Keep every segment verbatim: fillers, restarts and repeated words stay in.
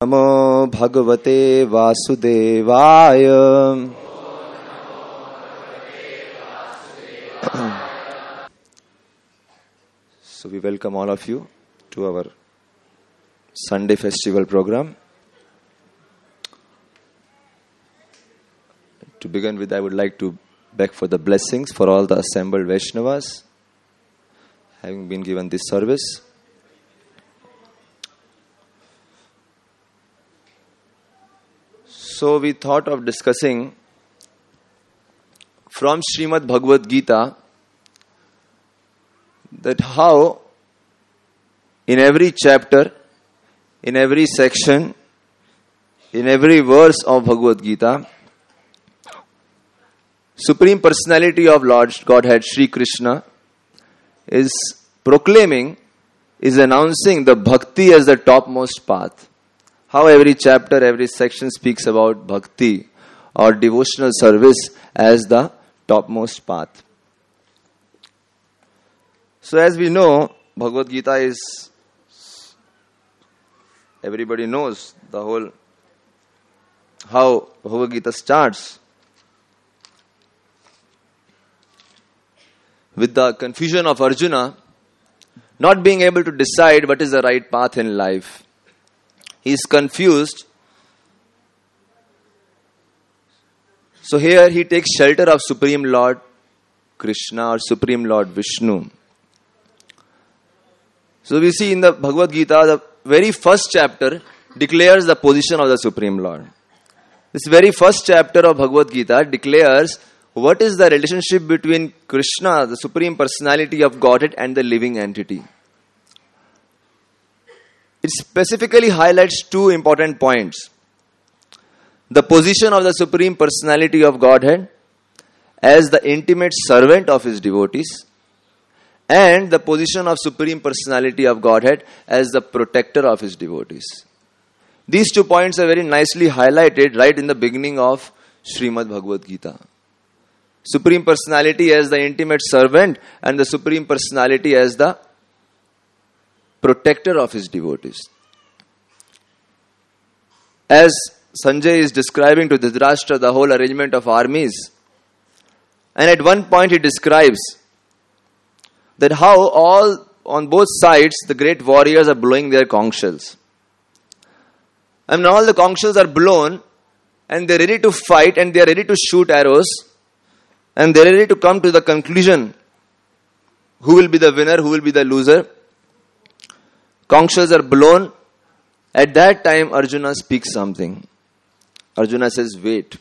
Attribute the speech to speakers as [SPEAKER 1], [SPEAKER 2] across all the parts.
[SPEAKER 1] Namo Bhagavate Vasudevaya. So we welcome all of you to our Sunday festival program. To begin with, I would like to beg for the blessings for all the assembled Vaishnavas having been given this service. So we thought of discussing from Srimad Bhagavad Gita that how in every chapter, in every section, in every verse of Bhagavad Gita, Supreme Personality of Lord Godhead Sri Krishna is proclaiming, is announcing the bhakti as the topmost path. How every chapter, every section speaks about bhakti or devotional service as the topmost path. So as we know, Bhagavad Gita is, everybody knows the whole, how Bhagavad Gita starts with the confusion of Arjuna not being able to decide what is the right path in life. He is confused. So here he takes shelter of Supreme Lord Krishna or Supreme Lord Vishnu. So we see in the Bhagavad Gita, the very first chapter declares the position of the Supreme Lord. This very first chapter of Bhagavad Gita declares what is the relationship between Krishna, the Supreme Personality of Godhead, and the living entity. It specifically highlights two important points. The position of the Supreme Personality of Godhead as the intimate servant of his devotees, and the position of Supreme Personality of Godhead as the protector of his devotees. These two points are very nicely highlighted right in the beginning of Srimad Bhagavad Gita. Supreme Personality as the intimate servant and the Supreme Personality as the protector of his devotees. As Sanjay is describing to Dhritarashtra the whole arrangement of armies, and at one point he describes that how all on both sides the great warriors are blowing their conch shells. And all the conch shells are blown and they are ready to fight and they are ready to shoot arrows and they are ready to come to the conclusion who will be the winner, who will be the loser. Conch shells are blown. At that time Arjuna speaks something. Arjuna says, wait.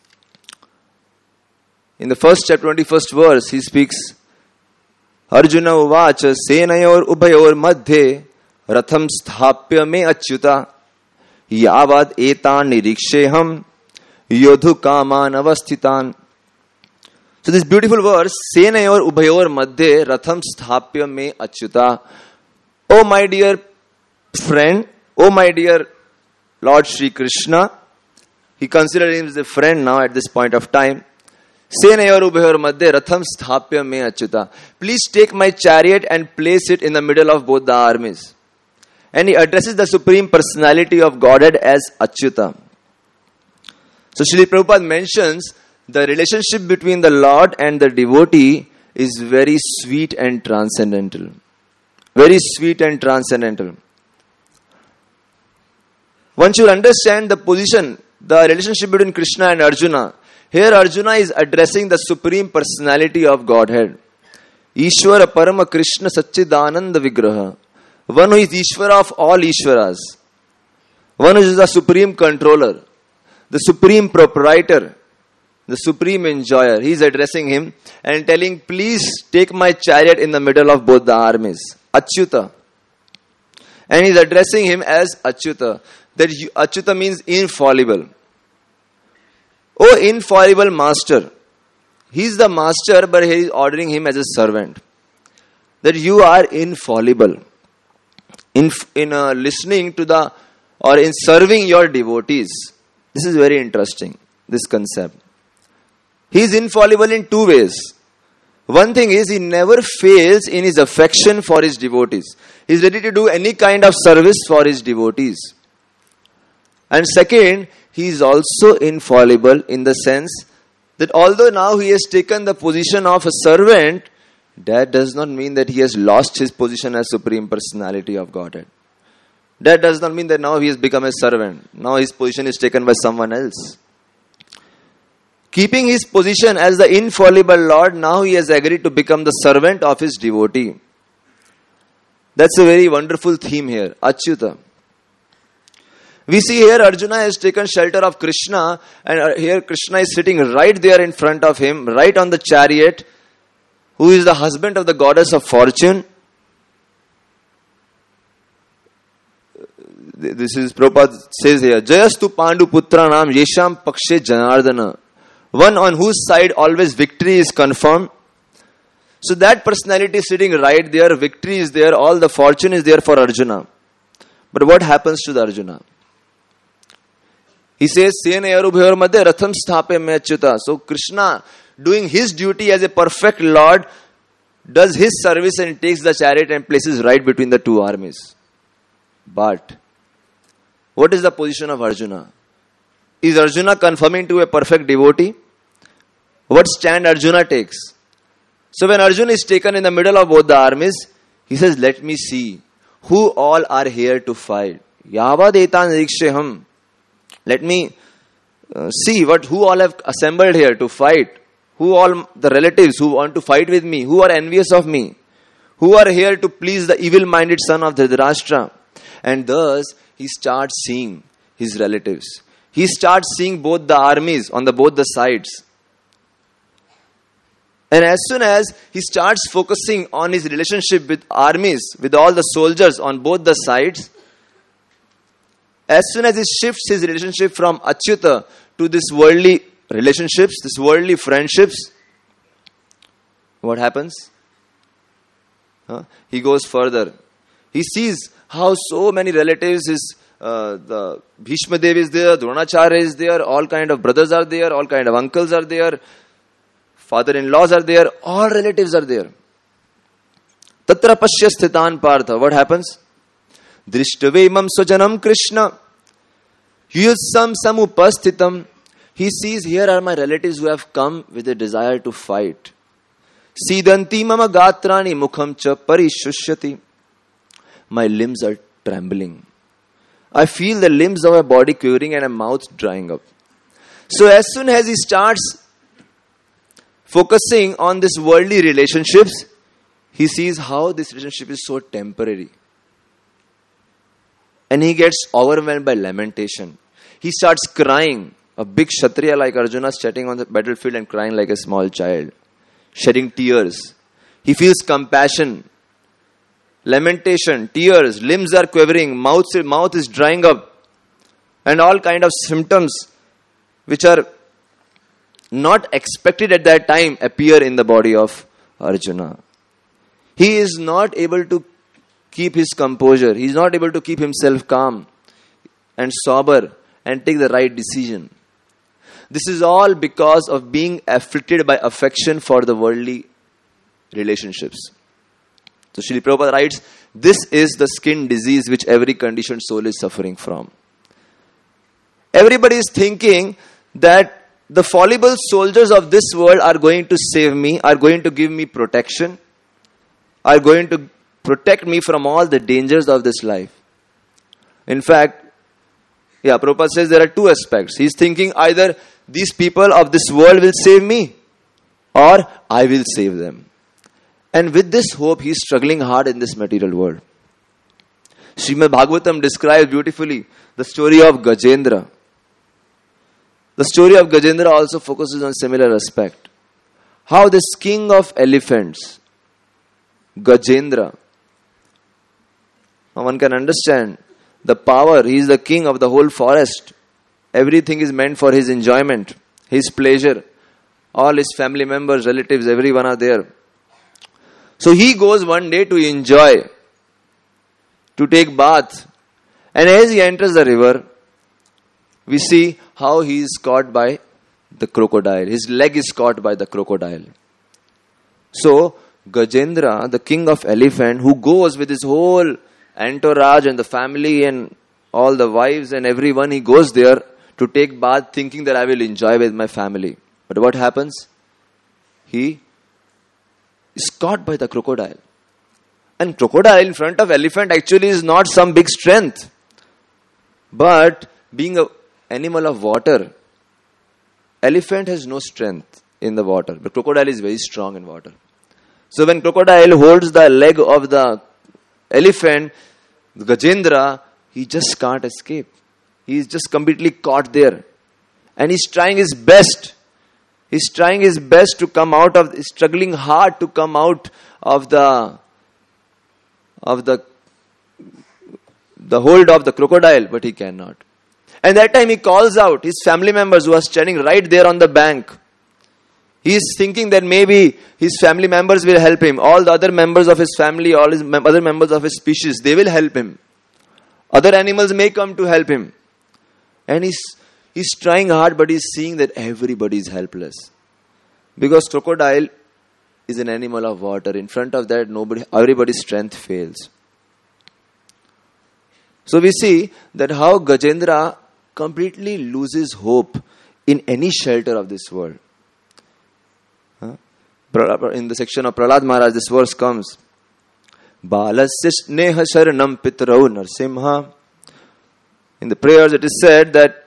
[SPEAKER 1] In the first chapter, twenty-first verse, he speaks, Arjuna uvacha senayor ubhayor madhye ratham sthapya me achyuta yavad etan niriksheham yodhu kaman avasthitan. So this beautiful verse, senayor ubhayor madhye ratham sthapya me achyuta. Oh my dear friend, oh my dear Lord Sri Krishna, he considers him as a friend now at this point of time. Senayor ubhayor madhye ratham sthapya me achyuta. Please take my chariot and place it in the middle of both the armies. And he addresses the Supreme Personality of Godhead as Achyuta. So Srila Prabhupada mentions the relationship between the Lord and the devotee is very sweet and transcendental. Very sweet and transcendental. One should understand the position, the relationship between Krishna and Arjuna. Here Arjuna is addressing the Supreme Personality of Godhead. Ishvara Parama Krishna Satchidananda Vigraha. One who is Ishvara of all Ishvaras. One who is the Supreme Controller. The Supreme Proprietor. The Supreme Enjoyer. He is addressing him and telling, please take my chariot in the middle of both the armies. Achyuta. And he is addressing him as Achyuta. That Achyuta means infallible. Oh infallible master. He is the master, but he is ordering him as a servant. That you are infallible. In, in uh, listening to the, or in serving your devotees. This is very interesting, this concept. He is infallible in two ways. One thing is, he never fails in his affection for his devotees. He is ready to do any kind of service for his devotees. And second, he is also infallible in the sense that although now he has taken the position of a servant, that does not mean that he has lost his position as Supreme Personality of Godhead. That does not mean that now he has become a servant. Now his position is taken by someone else. Keeping his position as the infallible Lord, now he has agreed to become the servant of his devotee. That's a very wonderful theme here. Achyuta. We see here Arjuna has taken shelter of Krishna, and here Krishna is sitting right there in front of him, right on the chariot, who is the husband of the goddess of fortune. This is Prabhupada says here, Jayastu Pandu Putra Nam Yesham Pakshe Janardana. One on whose side always victory is confirmed. So that personality is sitting right there, victory is there, all the fortune is there for Arjuna. But what happens to the Arjuna? He says, Sena Yarubhayor Madhya Ratham Sthape Me Achyuta. So Krishna, doing his duty as a perfect Lord, does his service and takes the chariot and places right between the two armies. But what is the position of Arjuna? Is Arjuna conforming to a perfect devotee? What stand Arjuna takes? So when Arjuna is taken in the middle of both the armies, he says, let me see who all are here to fight. Yavad etan riksheham. Let me uh, see what who all have assembled here to fight. Who all the relatives who want to fight with me, who are envious of me, who are here to please the evil-minded son of Dhritarashtra. And thus, he starts seeing his relatives. He starts seeing both the armies on the both the sides. And as soon as he starts focusing on his relationship with armies, with all the soldiers on both the sides, as soon as he shifts his relationship from Achyuta to this worldly relationships, this worldly friendships, what happens? Huh? He goes further. He sees how so many relatives, his, uh, the Bhishma Dev is there, Dronacharya is there, all kind of brothers are there, all kind of uncles are there, father-in-laws are there, all relatives are there. Tatra pasya sthitan partha. What happens? Drishtavemam swajanam Krishna yusam samupasthitam. He sees, here are my relatives who have come with a desire to fight. Sidanti mama gatrani mukham cha parishushati. My limbs are trembling. I feel the limbs of my body quivering and my mouth drying up. So as soon as he starts focusing on this worldly relationships, he sees how this relationship is so temporary. And he gets overwhelmed by lamentation. He starts crying. A big Kshatriya like Arjuna sitting on the battlefield and crying like a small child. Shedding tears. He feels compassion. Lamentation, tears, limbs are quivering, mouth, mouth is drying up. And all kind of symptoms which are not expected at that time appear in the body of Arjuna. He is not able to keep his composure. He is not able to keep himself calm and sober and take the right decision. This is all because of being afflicted by affection for the worldly relationships. So Srila Prabhupada writes, this is the skin disease which every conditioned soul is suffering from. Everybody is thinking that the fallible soldiers of this world are going to save me, are going to give me protection, are going to protect me from all the dangers of this life. In fact, yeah, Prabhupada says there are two aspects. He's thinking either these people of this world will save me or I will save them. And with this hope, he is struggling hard in this material world. Srimad Bhagavatam describes beautifully the story of Gajendra. The story of Gajendra also focuses on similar aspect. How this king of elephants, Gajendra, one can understand the power. He is the king of the whole forest. Everything is meant for his enjoyment, his pleasure. All his family members, relatives, everyone are there. So he goes one day to enjoy, to take bath. And as he enters the river, we see how he is caught by the crocodile. His leg is caught by the crocodile. So Gajendra, the king of elephant, who goes with his whole entourage and the family and all the wives and everyone, he goes there to take bath thinking that I will enjoy with my family. But what happens? He is caught by the crocodile. And crocodile in front of elephant actually is not some big strength. But being an animal of water, elephant has no strength in the water. But crocodile is very strong in water. So when crocodile holds the leg of the elephant, Gajendra, he just can't escape. He is just completely caught there. And he's trying his best. He's trying his best to come out of, he's struggling hard to come out of the, of the, the hold of the crocodile, but he cannot. And that time he calls out his family members who are standing right there on the bank. He is thinking that maybe his family members will help him. All the other members of his family, all his mem- other members of his species, they will help him. Other animals may come to help him. And he's, he's trying hard, but he's seeing that everybody is helpless. Because crocodile is an animal of water. In front of that, nobody, everybody's strength fails. So we see that how Gajendra completely loses hope in any shelter of this world. In the section of Prahlad Maharaj, this verse comes. Balasya sneha sharanam pitrau narsimha. In the prayers it is said that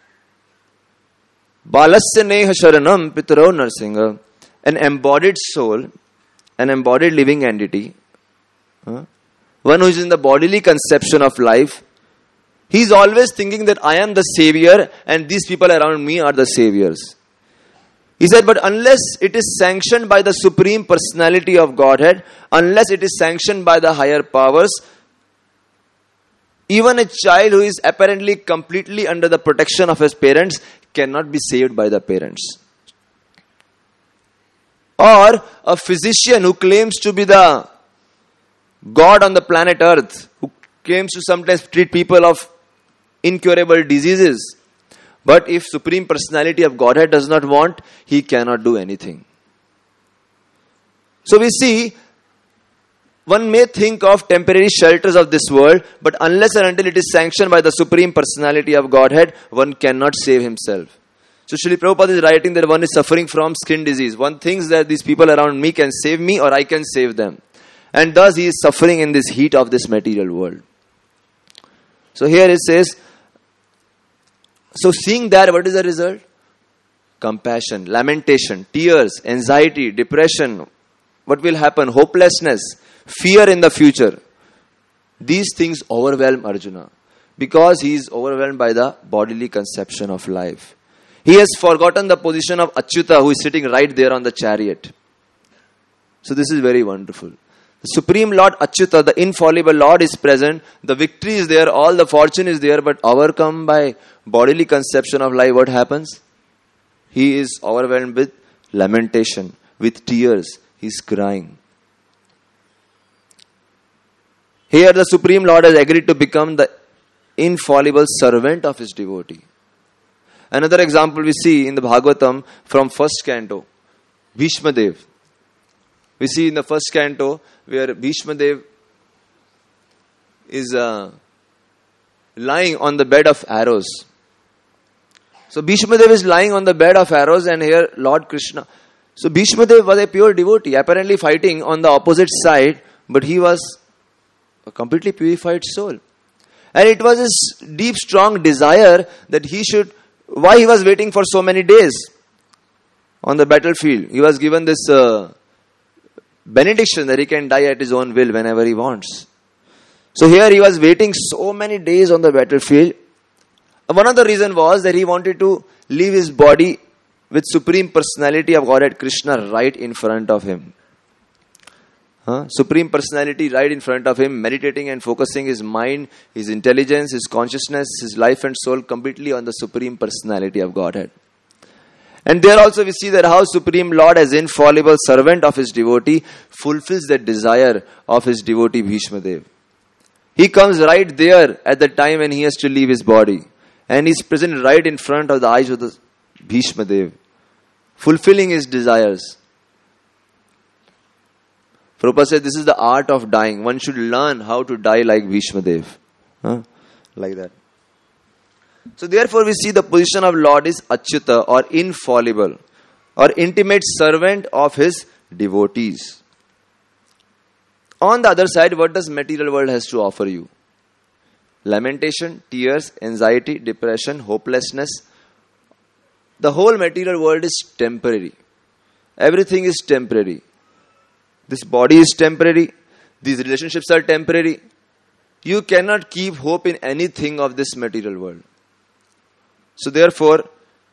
[SPEAKER 1] Balasya sneha sharanam pitrau narsimha. An embodied soul, an embodied living entity, huh? One who is in the bodily conception of life, he is always thinking that I am the savior and these people around me are the saviors. He said, but unless it is sanctioned by the Supreme Personality of Godhead, unless it is sanctioned by the higher powers, even a child who is apparently completely under the protection of his parents cannot be saved by the parents. Or a physician who claims to be the God on the planet Earth, who claims to sometimes treat people of incurable diseases. But if Supreme Personality of Godhead does not want, he cannot do anything. So we see, one may think of temporary shelters of this world, but unless and until it is sanctioned by the Supreme Personality of Godhead, one cannot save himself. So Srila Prabhupada is writing that one is suffering from skin disease. One thinks that these people around me can save me or I can save them. And thus he is suffering in this heat of this material world. So here it says, so seeing that, what is the result? Compassion, lamentation, tears, anxiety, depression. What will happen? Hopelessness, fear in the future. These things overwhelm Arjuna because he is overwhelmed by the bodily conception of life. He has forgotten the position of Achyuta, who is sitting right there on the chariot. So this is very wonderful. The Supreme Lord Achyuta, the infallible Lord, is present. The victory is there, all the fortune is there, but overcome by bodily conception of life, what happens? He is overwhelmed with lamentation, with tears. He is crying. Here the Supreme Lord has agreed to become the infallible servant of his devotee. Another example we see in the Bhagavatam from first canto, Bhishma Dev. We see in the first canto where Bhishma Dev is uh, lying on the bed of arrows. So Bhishma Dev is lying on the bed of arrows, and here Lord Krishna. So Bhishma Dev was a pure devotee, apparently fighting on the opposite side, but he was a completely purified soul. And it was his deep, strong desire that he should, why he was waiting for so many days on the battlefield. He was given this uh, benediction that he can die at his own will whenever he wants. So here he was waiting so many days on the battlefield. One of the reasons was that he wanted to leave his body with Supreme Personality of Godhead Krishna right in front of him. Huh? Supreme Personality right in front of him, meditating and focusing his mind, his intelligence, his consciousness, his life and soul completely on the Supreme Personality of Godhead. And there also we see that how Supreme Lord, as infallible servant of his devotee, fulfills the desire of his devotee Bhishma Dev. He comes right there at the time when he has to leave his body. And he is present right in front of the eyes of the Bhishma Dev, fulfilling his desires. Prabhupada said this is the art of dying. One should learn how to die like Bhishma Dev. Huh? Like that. So therefore we see the position of Lord is Achyuta or infallible or intimate servant of his devotees. On the other side, what does material world has to offer you? Lamentation, tears, anxiety, depression, hopelessness. The whole material world is temporary. Everything is temporary. This body is temporary. These relationships are temporary. You cannot keep hope in anything of this material world. So therefore,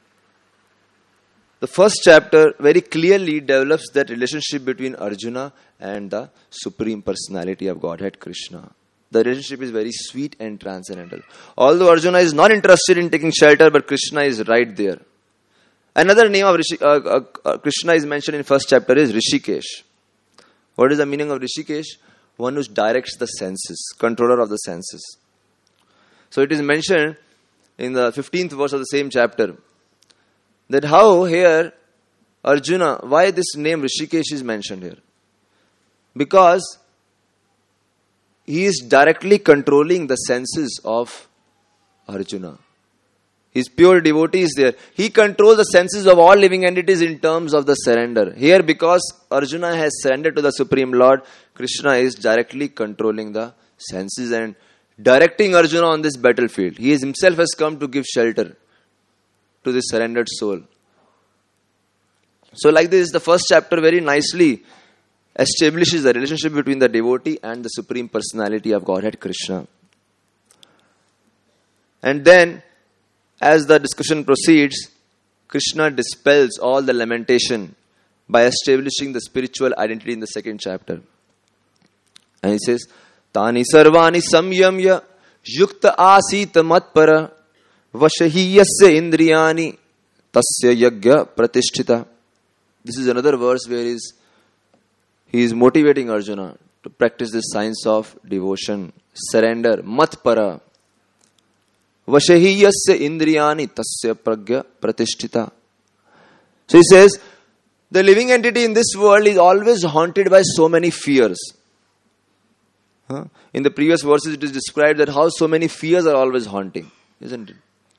[SPEAKER 1] the first chapter very clearly develops that relationship between Arjuna and the Supreme Personality of Godhead, Krishna. The relationship is very sweet and transcendental. Although Arjuna is not interested in taking shelter, but Krishna is right there. Another name of Rishi, uh, uh, uh, Krishna is mentioned in first chapter is Rishikesh. What is the meaning of Rishikesh? One who directs the senses, controller of the senses. So it is mentioned in the fifteenth verse of the same chapter that how here Arjuna, why this name Rishikesh is mentioned here? Because he is directly controlling the senses of Arjuna. His pure devotee is there. He controls the senses of all living entities in terms of the surrender. Here, because Arjuna has surrendered to the Supreme Lord, Krishna is directly controlling the senses and directing Arjuna on this battlefield. He himself has come to give shelter to this surrendered soul. So like this, the first chapter very nicely establishes the relationship between the devotee and the Supreme Personality of Godhead, Krishna. And then, as the discussion proceeds, Krishna dispels all the lamentation by establishing the spiritual identity in the second chapter. And he says, Tani sarvani samyamya yukta asita matpara vashahiyasya indriyani tasya yagya pratishtita. This is another verse where he is, he is motivating Arjuna to practice this science of devotion, surrender, matpara. Vashahiyasya indriyani tasya pragya pratishtita. So he says, the living entity in this world is always haunted by so many fears. Huh? In the previous verses it is described that how so many fears are always haunting, isn't it?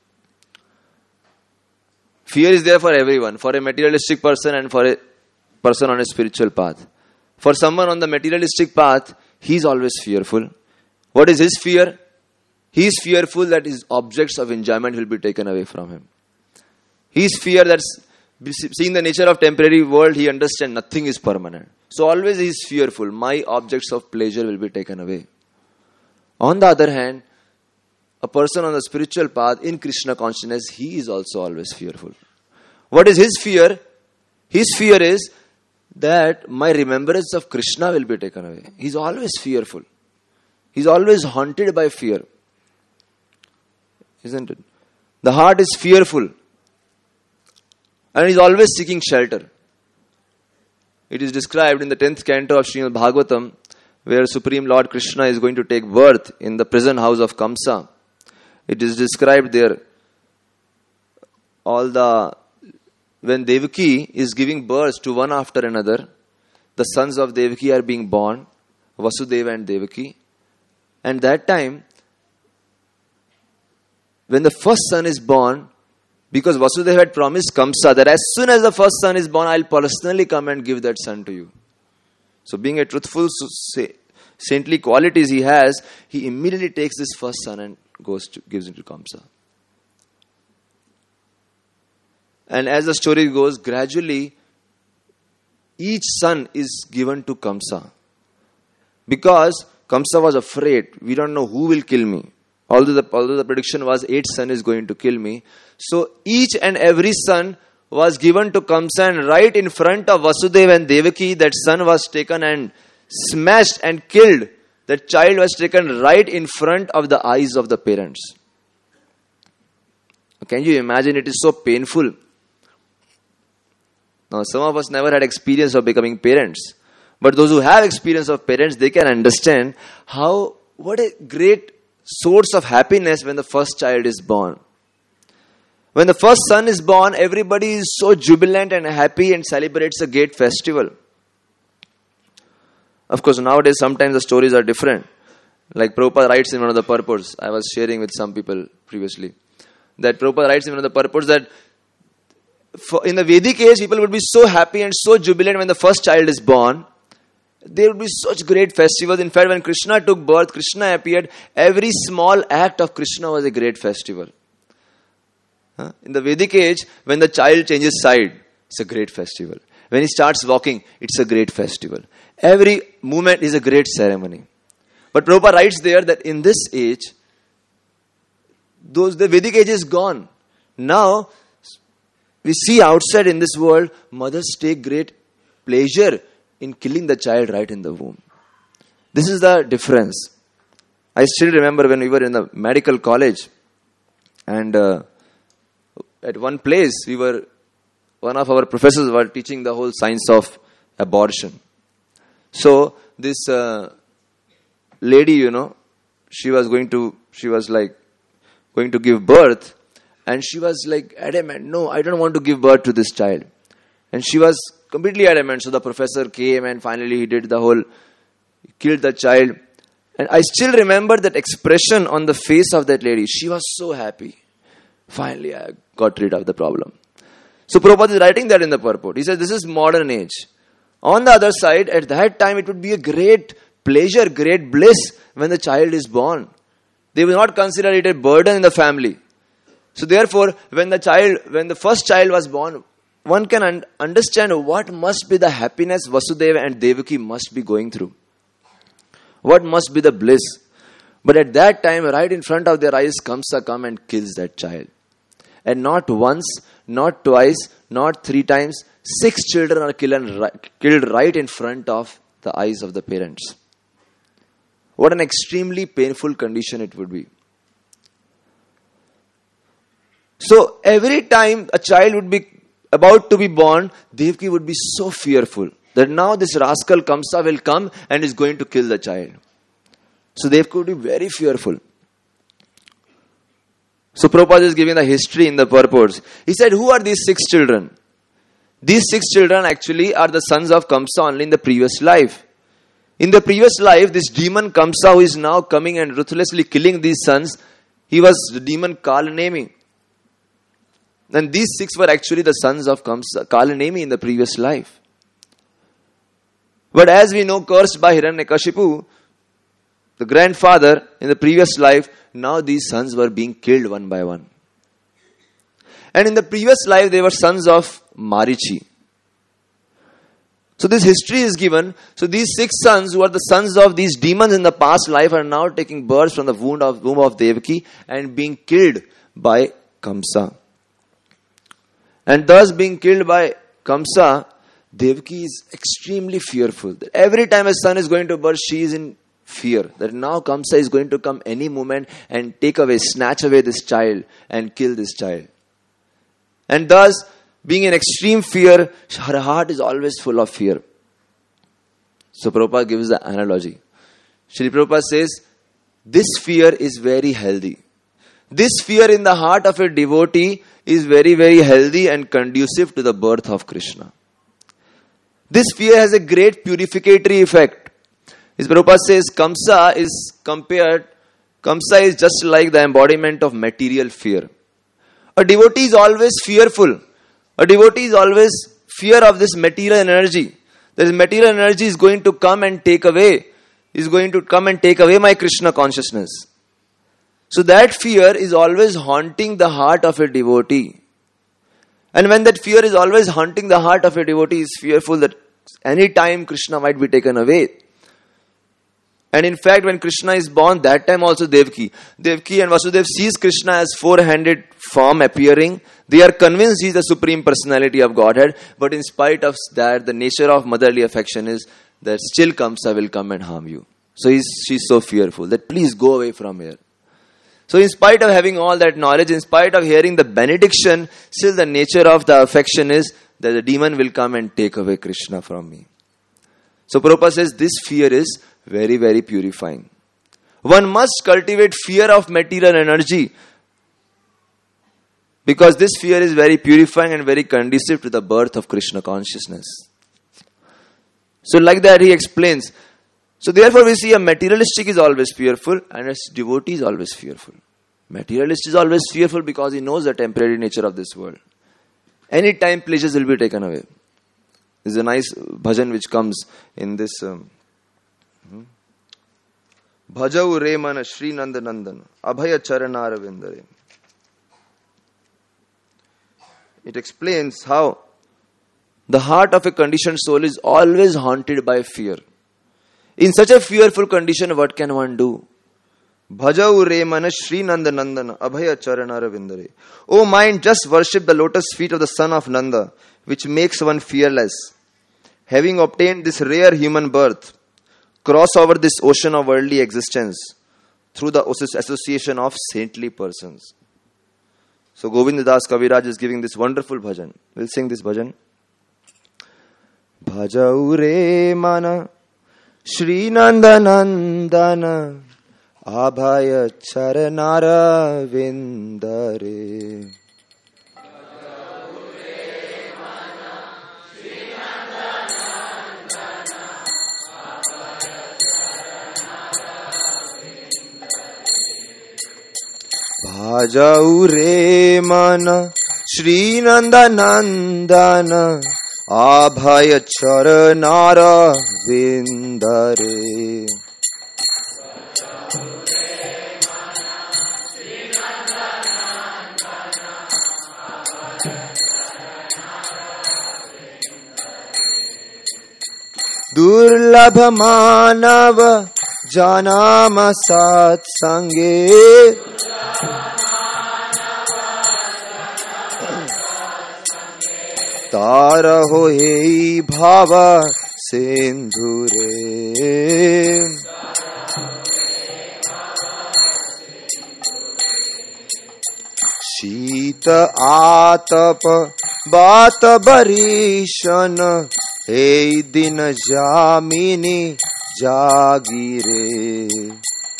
[SPEAKER 1] Fear is there for everyone, for a materialistic person and for a person on a spiritual path. For someone on the materialistic path, he is always fearful. What is his fear? He is fearful that his objects of enjoyment will be taken away from him. He is fear that seeing the nature of temporary world, he understands nothing is permanent. So always he is fearful. My objects of pleasure will be taken away. On the other hand, a person on the spiritual path in Krishna consciousness, he is also always fearful. What is his fear? His fear is that my remembrance of Krishna will be taken away. He is always fearful. He is always haunted by fear. Isn't it? The heart is fearful. And he is always seeking shelter. It is described in the tenth canto of Srimad Bhagavatam, where Supreme Lord Krishna is going to take birth in the prison house of Kamsa. It is described there, all the, when Devaki is giving birth to one after another, the sons of Devaki are being born, Vasudeva and Devaki. And that time, when the first son is born, because Vasudeva had promised Kamsa that as soon as the first son is born, I'll personally come and give that son to you. So being a truthful, saintly qualities he has, he immediately takes this first son and goes to, gives it to Kamsa. And as the story goes, gradually, each son is given to Kamsa. Because Kamsa was afraid, we don't know who will kill me. Although the, although the prediction was eight son is going to kill me. So each and every son was given to Kamsa, and right in front of Vasudeva and Devaki, that son was taken and smashed and killed. That child was taken right in front of the eyes of the parents. Can you imagine? It is so painful. Now, some of us never had experience of becoming parents. But those who have experience of parents, they can understand how, what a great source of happiness when the first child is born. When the first son is born, everybody is so jubilant and happy and celebrates a great festival. Of course, nowadays sometimes the stories are different. Like Prabhupada writes in one of the purports, I was sharing with some people previously, that Prabhupada writes in one of the purports that for, in the Vedic age, people would be so happy and so jubilant when the first child is born. There would be such great festivals. In fact, when Krishna took birth, Krishna appeared, every small act of Krishna was a great festival. Huh? In the Vedic age, when the child changes side, it's a great festival. When he starts walking, it's a great festival. Every movement is a great ceremony. But Prabhupada writes there that in this age, those the Vedic age is gone. Now, we see outside in this world, mothers take great pleasure in killing the child right in the womb. This is the difference. I still remember when we were in the medical college, and uh, at one place, we were, one of our professors were teaching the whole science of abortion. So, this uh, lady, you know, she was going to, she was like, going to give birth, and she was like adamant, no, I don't want to give birth to this child. And she was completely adamant. So the professor came and finally he did the whole, he killed the child. And I still remember that expression on the face of that lady. She was so happy. Finally I got rid of the problem. So Prabhupada is writing that in the purport. He says this is modern age. On the other side, at that time it would be a great pleasure, great bliss when the child is born. They will not consider it a burden in the family. So therefore, when the child, when the first child was born, one can un- understand what must be the happiness Vasudeva and Devaki must be going through. What must be the bliss. But at that time, right in front of their eyes, Kamsa comes and kills that child. And not once, not twice, not three times, six children are killed right in front of the eyes of the parents. What an extremely painful condition it would be. So every time a child would be about to be born, Devaki would be so fearful that now this rascal Kamsa will come and is going to kill the child. So Devaki would be very fearful. So Prabhupada is giving the history in the purports. He said, who are these six children? These six children actually are the sons of Kamsa only in the previous life. In the previous life, this demon Kamsa who is now coming and ruthlessly killing these sons, he was the demon Kalanemi. And these six were actually the sons of Kamsa, Kalanemi in the previous life. But as we know, cursed by Hiranyakashipu, the grandfather in the previous life, now these sons were being killed one by one. And in the previous life, they were sons of Marichi. So this history is given. So these six sons who are the sons of these demons in the past life are now taking birth from the womb of, womb of Devaki and being killed by Kamsa. And thus being killed by Kamsa, Devaki is extremely fearful. That every time a son is going to birth, she is in fear. That now Kamsa is going to come any moment and take away, snatch away this child and kill this child. And thus, being in extreme fear, her heart is always full of fear. So Prabhupada gives the analogy. Srila Prabhupada says, this fear is very healthy. This fear in the heart of a devotee is very, very healthy and conducive to the birth of Krishna. This fear has a great purificatory effect. As Prabhupada says, Kamsa is compared, Kamsa is just like the embodiment of material fear. A devotee is always fearful. A devotee is always fear of this material energy. This material energy is going to come and take away, is going to come and take away my Krishna consciousness. So that fear is always haunting the heart of a devotee. And when that fear is always haunting the heart of a devotee, he is fearful that any time Krishna might be taken away. And in fact, when Krishna is born, that time also Devaki. Devaki and Vasudeva sees Krishna as four-handed form appearing. They are convinced he is the Supreme Personality of Godhead. But in spite of that, the nature of motherly affection is that still Kamsa will come and harm you. So he's, she's so fearful that please go away from here. So in spite of having all that knowledge, in spite of hearing the benediction, still the nature of the affection is that the demon will come and take away Krishna from me. So Prabhupada says this fear is very, very purifying. One must cultivate fear of material energy because this fear is very purifying and very conducive to the birth of Krishna consciousness. So like that he explains. So therefore we see a materialistic is always fearful and a devotee is always fearful. Materialist is always fearful because he knows the temporary nature of this world. Any time pleasures will be taken away. There's a nice bhajan which comes in this. Um, Bhajau re mana Shri Nanda Nandan Abhaya Charanara Vindare. It explains how the heart of a conditioned soul is always haunted by fear. In such a fearful condition, what can one do? Bhajau re mana Shri Nanda Nandan Abhaya Charanara Vindare. O mind, just worship the lotus feet of the son of Nanda, which makes one fearless. Having obtained this rare human birth, cross over this ocean of worldly existence through the association of saintly persons. So Govinda Das Kaviraj is giving this wonderful bhajan. We'll sing this bhajan. Bhajau re mana Shri Nanda Nandana Abhaya Charanara Vindare. Bhajau re mana Shri Nanda Nandana Abhaya Charanara Vindare. Durlabha Manava Janama Sat Sange Tara ho hei bhava sindhure. Shita atapa bata barishana hei din jamini jagire.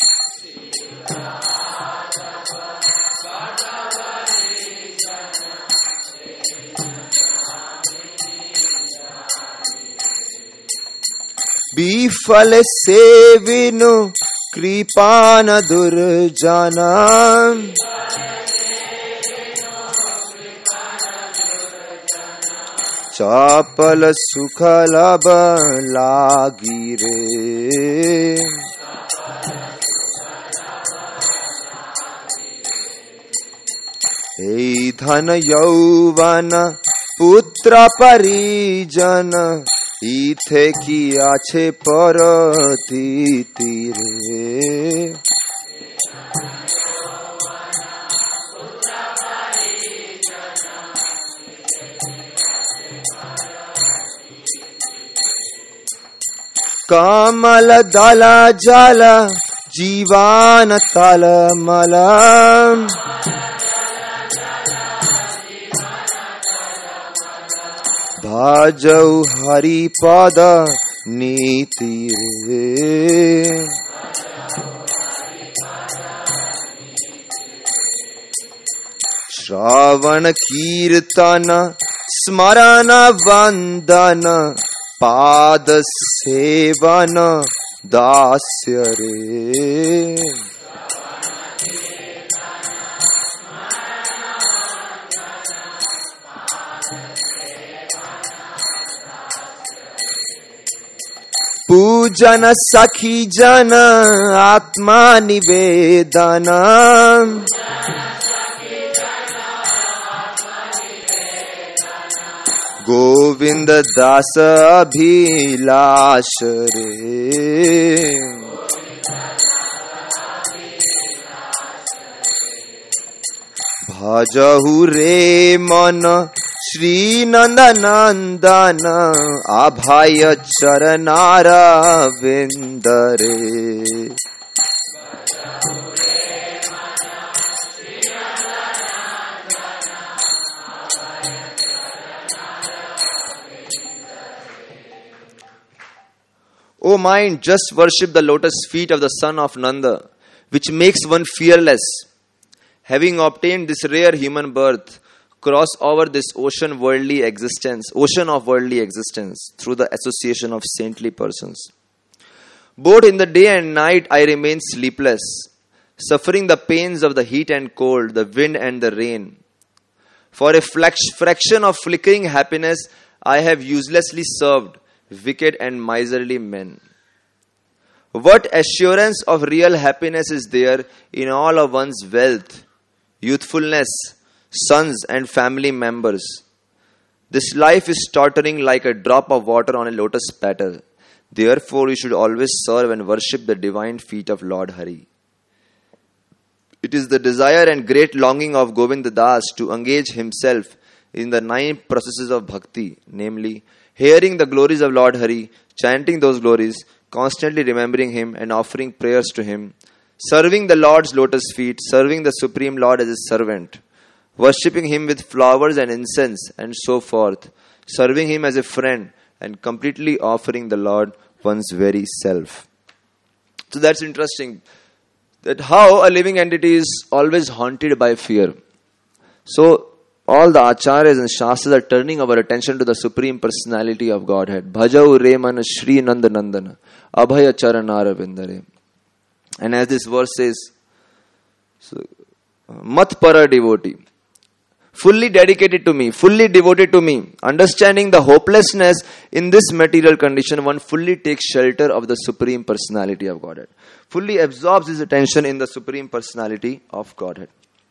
[SPEAKER 1] Bifale sevinu kripana durjana. Chapala sukhalaba lagire. Hey dhana yauvana putra parijana Ithe ki ache parati tire. Kamala dala jala jivana tala malam. Bhajau Hari Pada Niti Re. Shravana Kirtana Smarana Vandana Pada Sevana Dasya Re. Pujana Sakhi Jana Atma Nivedana. Govinda Dasa Abhilash Re. Bhajahu Re Mana Shri Nanda Nandana Abhaya Charanara Vindare. O mind, just worship the lotus feet of the son of Nanda, which makes one fearless. Having obtained this rare human birth, cross over this ocean worldly existence, ocean of worldly existence through the association of saintly persons. Both in the day and night I remain sleepless. suffering the pains of the heat and cold, the wind and the rain. For a flash- fraction of flickering happiness, I have uselessly served wicked and miserly men. What assurance of real happiness is there in all of one's wealth, youthfulness, sons and family members? This life is tottering like a drop of water on a lotus petal. Therefore, you should always serve and worship the divine feet of Lord Hari. It is the desire and great longing of Govinda Das to engage himself in the nine processes of bhakti, namely, hearing the glories of Lord Hari, chanting those glories, constantly remembering him and offering prayers to him, serving the Lord's lotus feet, serving the Supreme Lord as his servant, worshipping him with flowers and incense and so forth, serving him as a friend and completely offering the Lord one's very self. So that's interesting, that how a living entity is always haunted by fear. So all the acharyas and shastras are turning our attention to the Supreme Personality of Godhead. Bhajau Reman Shri Nanda Nandana Abhaya Charanara Vindare. And as this verse says, so, Mat Para devotee, fully dedicated to me, fully devoted to me, understanding the hopelessness in this material condition, one fully takes shelter of the Supreme Personality of Godhead. Fully absorbs his attention in the Supreme Personality of Godhead.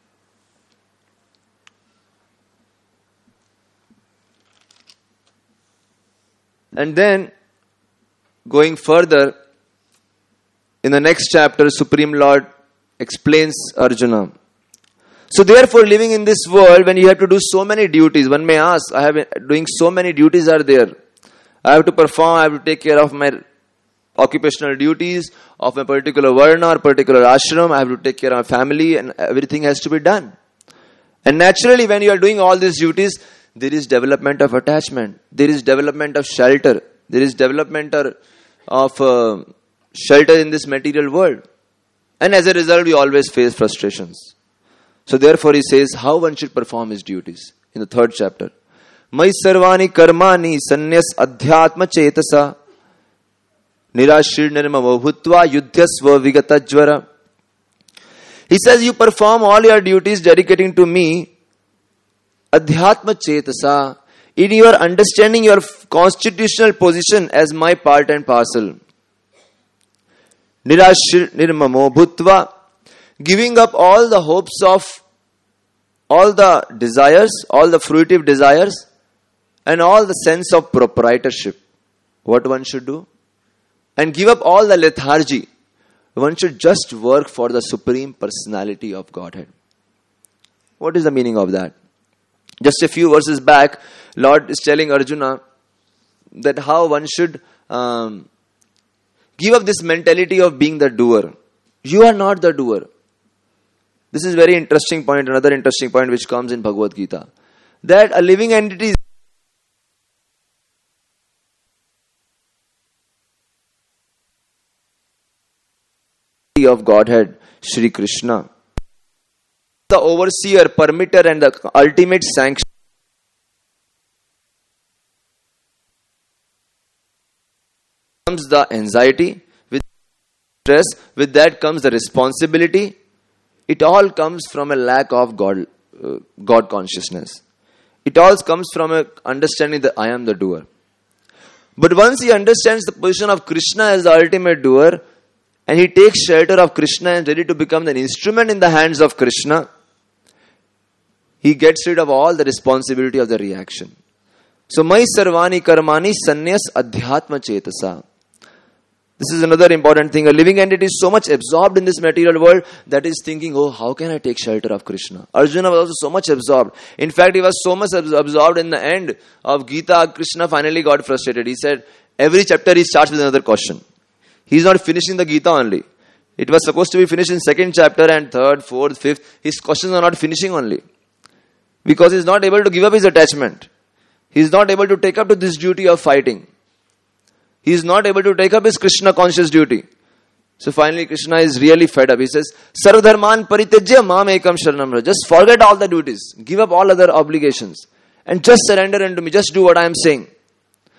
[SPEAKER 1] And then, going further, in the next chapter, Supreme Lord explains Arjuna. So therefore, living in this world, when you have to do so many duties, one may ask, I have been doing so many duties are there. I have to perform, I have to take care of my occupational duties, of my particular varna or particular ashram, I have to take care of my family, and everything has to be done. And naturally, when you are doing all these duties, there is development of attachment, there is development of shelter, there is development of uh, shelter in this material world. And as a result, we always face frustrations. So therefore he says how one should perform his duties in the third chapter. Mai sarvani karmani sanyas adhyatma chetasa nirashir nirmamo bhutva yudhyasva vigatajvara. He says you perform all your duties dedicating to me adhyatma chetasa, in your understanding your constitutional position as my part and parcel. Nirashir nirmamo bhutva, giving up all the hopes of all the desires, all the fruitive desires, and all the sense of proprietorship. What one should do? And give up all the lethargy. One should just work for the Supreme Personality of Godhead. What is the meaning of that? Just a few verses back, Lord is telling Arjuna that how one should um, give up this mentality of being the doer. You are not the doer. This is very interesting point, another interesting point which comes in Bhagavad Gita. That a living entity of Godhead, Shri Krishna, the overseer, permitter and the ultimate sanction. Comes the anxiety, with stress, with that comes the responsibility. It all comes from a lack of God, uh, God consciousness. It all comes from a understanding that I am the doer. But once he understands the position of Krishna as the ultimate doer, and he takes shelter of Krishna and is ready to become an instrument in the hands of Krishna, he gets rid of all the responsibility of the reaction. So, Mai sarvani karmani sanyas adhyatma chetasa. This is another important thing. A living entity is so much absorbed in this material world that is thinking, oh, how can I take shelter of Krishna? Arjuna was also so much absorbed. In fact, he was so much absorbed in the end of Gita, Krishna finally got frustrated. He said, every chapter he starts with another question. He is not finishing the Gita only. It was supposed to be finished in second chapter and third, fourth, fifth. His questions are not finishing only. Because he is not able to give up his attachment. He is not able to take up to this duty of fighting. He is not able to take up his Krishna conscious duty. So finally Krishna is really fed up. He says, Sarvadharman paritejya mam ekam sharanam raja. Just forget all the duties. Give up all other obligations. And just surrender unto me. Just do what I am saying.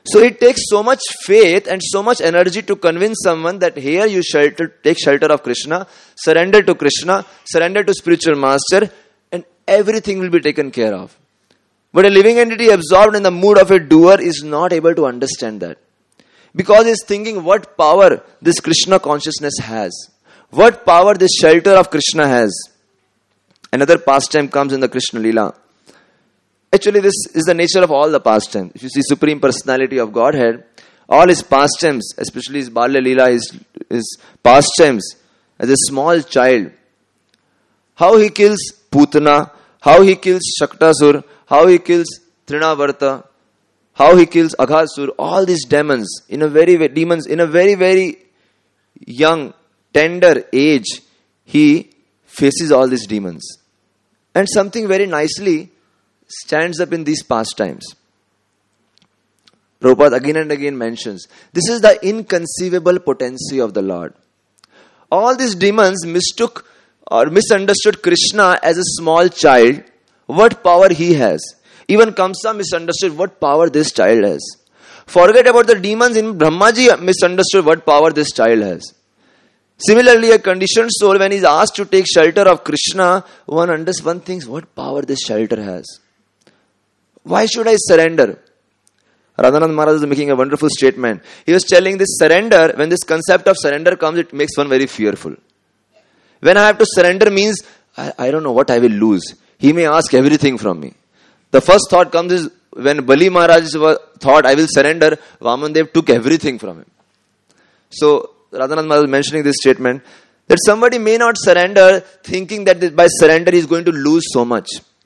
[SPEAKER 1] So it takes so much faith and so much energy to convince someone that here you shelter, take shelter of Krishna, surrender to Krishna, surrender to spiritual master, and everything will be taken care of. But a living entity absorbed in the mood of a doer is not able to understand that. Because he is thinking what power this Krishna consciousness has. What power this shelter of Krishna has. Another pastime comes in the Krishna Leela. Actually, this is the nature of all the pastimes. If you see Supreme Personality of Godhead, all his pastimes, especially his Balya Leela, his, his pastimes as a small child. How he kills Putana, how he kills Shaktasur, how he kills Trinavarta, how he kills Aghasur, all these demons in a very, very demons in a very, very young, tender age, he faces all these demons. And something very nicely stands up in these pastimes. Prabhupada again and again mentions, this is the inconceivable potency of the Lord. All these demons mistook or misunderstood Krishna as a small child, what power he has. Even Kamsa misunderstood what power this child has. Forget about the demons, in Brahmaji misunderstood what power this child has. Similarly, a conditioned soul, when he is asked to take shelter of Krishna, one understands, one thinks what power this shelter has. Why should I surrender? Radhanand Maharaj is making a wonderful statement. He was telling this surrender, when this concept of surrender comes, it makes one very fearful. When I have to surrender means, I, I don't know what I will lose. He may ask everything from me. The first thought comes is, when Bali Maharaj thought, I will surrender, Vamandev took everything from him. So, Radhanand Maharaj is mentioning this statement, that somebody may not surrender thinking that by surrender he is going to lose so much.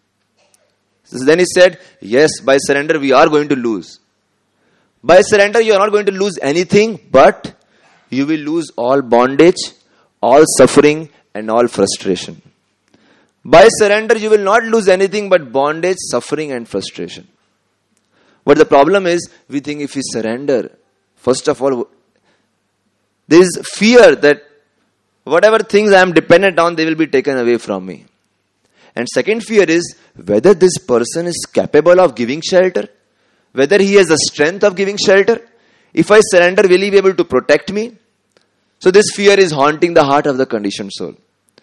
[SPEAKER 1] So then he said, yes, by surrender we are going to lose. By surrender you are not going to lose anything, but you will lose all bondage, all suffering and all frustration. By surrender you will not lose anything but bondage, suffering and frustration. But the problem is, we think if we surrender, first of all, there is fear that whatever things I am dependent on, they will be taken away from me. And second fear is whether this person is capable of giving shelter, whether he has the strength of giving shelter. If I surrender, will he be able to protect me? So this fear is haunting the heart of the conditioned soul.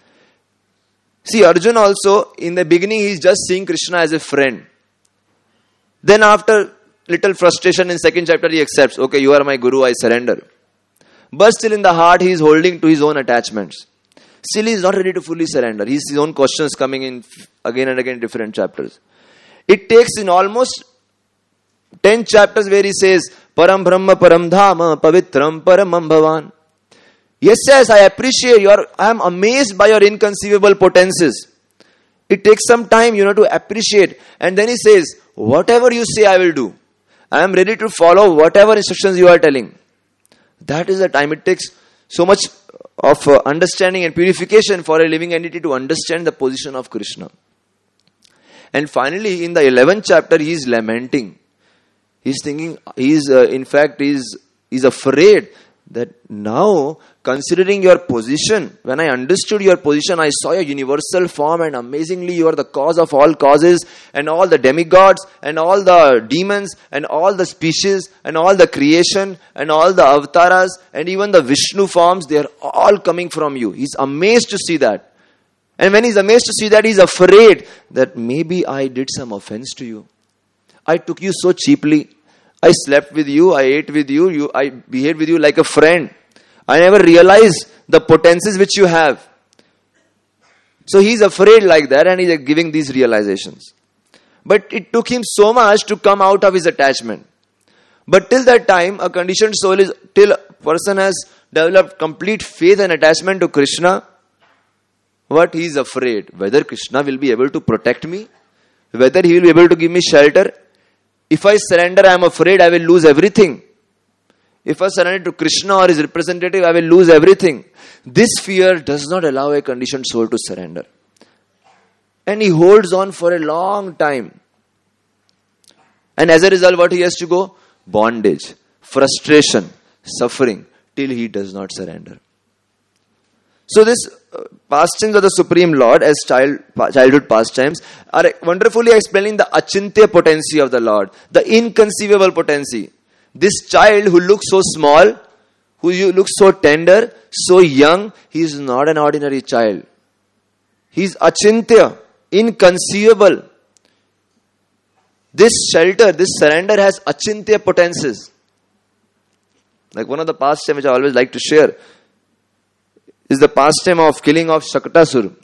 [SPEAKER 1] See, Arjuna also, in the beginning, he is just seeing Krishna as a friend. Then after little frustration in second chapter, he accepts, okay, you are my guru, I surrender. But still in the heart, he is holding to his own attachments. Still he is not ready to fully surrender. He has his own questions coming in again and again in different chapters. It takes in almost ten chapters where he says, Param Brahma Param Dhama Pavitram Paramam Bhavan. Yes, yes, I appreciate your, I am amazed by your inconceivable potencies. It takes some time, you know, to appreciate. And then he says, whatever you say, I will do. I am ready to follow whatever instructions you are telling. That is the time. It takes so much of uh, understanding and purification for a living entity to understand the position of Krishna. And finally, in the eleventh chapter, he is lamenting. He is thinking, he is, uh, in fact, he is, he is afraid that now, considering your position, when I understood your position, I saw your universal form and amazingly you are the cause of all causes and all the demigods and all the demons and all the species and all the creation and all the avatars and even the Vishnu forms, they are all coming from you. He's amazed to see that. And when he's amazed to see that, he's afraid that maybe I did some offense to you. I took you so cheaply. I slept with you, I ate with you, you, I behaved with you like a friend. I never realized the potencies which you have. So he's afraid like that and he's giving these realizations. But it took him so much to come out of his attachment. But till that time, a conditioned soul is, till a person has developed complete faith and attachment to Krishna, what he is afraid? Whether Krishna will be able to protect me? Whether he will be able to give me shelter? If I surrender, I am afraid I will lose everything. If I surrender to Krishna or his representative, I will lose everything. This fear does not allow a conditioned soul to surrender. And he holds on for a long time. And as a result, what he has to go? Bondage, frustration, suffering, till he does not surrender. So this uh, pastimes of the Supreme Lord as child, childhood pastimes are wonderfully explaining the achintya potency of the Lord, the inconceivable potency. This child who looks so small, who you looks so tender, so young, he is not an ordinary child. He is achintya, inconceivable. This shelter, this surrender has achintya potencies. Like one of the pastime which I always like to share is the pastime of killing of Shakatasura.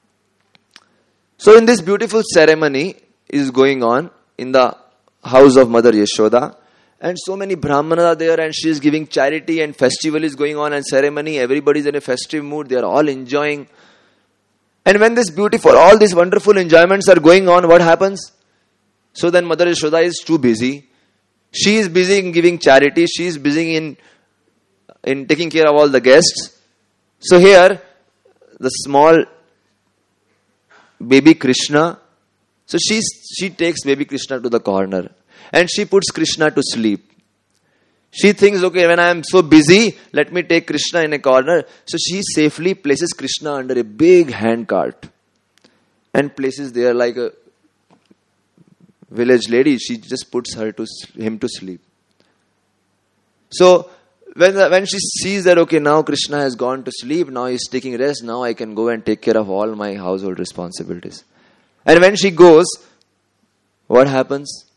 [SPEAKER 1] So in this beautiful ceremony is going on in the house of Mother Yashoda, and so many brahmanas are there, and she is giving charity, and festival is going on, and ceremony, everybody is in a festive mood, they are all enjoying. And when this beautiful, all these wonderful enjoyments are going on, what happens? So then Mother Yashoda is too busy. She is busy in giving charity, she is busy in, in taking care of all the guests. So here, the small baby Krishna, so she, she takes baby Krishna to the corner and she puts Krishna to sleep. She thinks, okay, when I am so busy, let me take Krishna in a corner. So she safely places Krishna under a big handcart and places there like a village lady. She just puts her to him to sleep. So when, when she sees that, okay, now Krishna has gone to sleep, now he is taking rest, now I can go and take care of all my household responsibilities. And when she goes, what happens?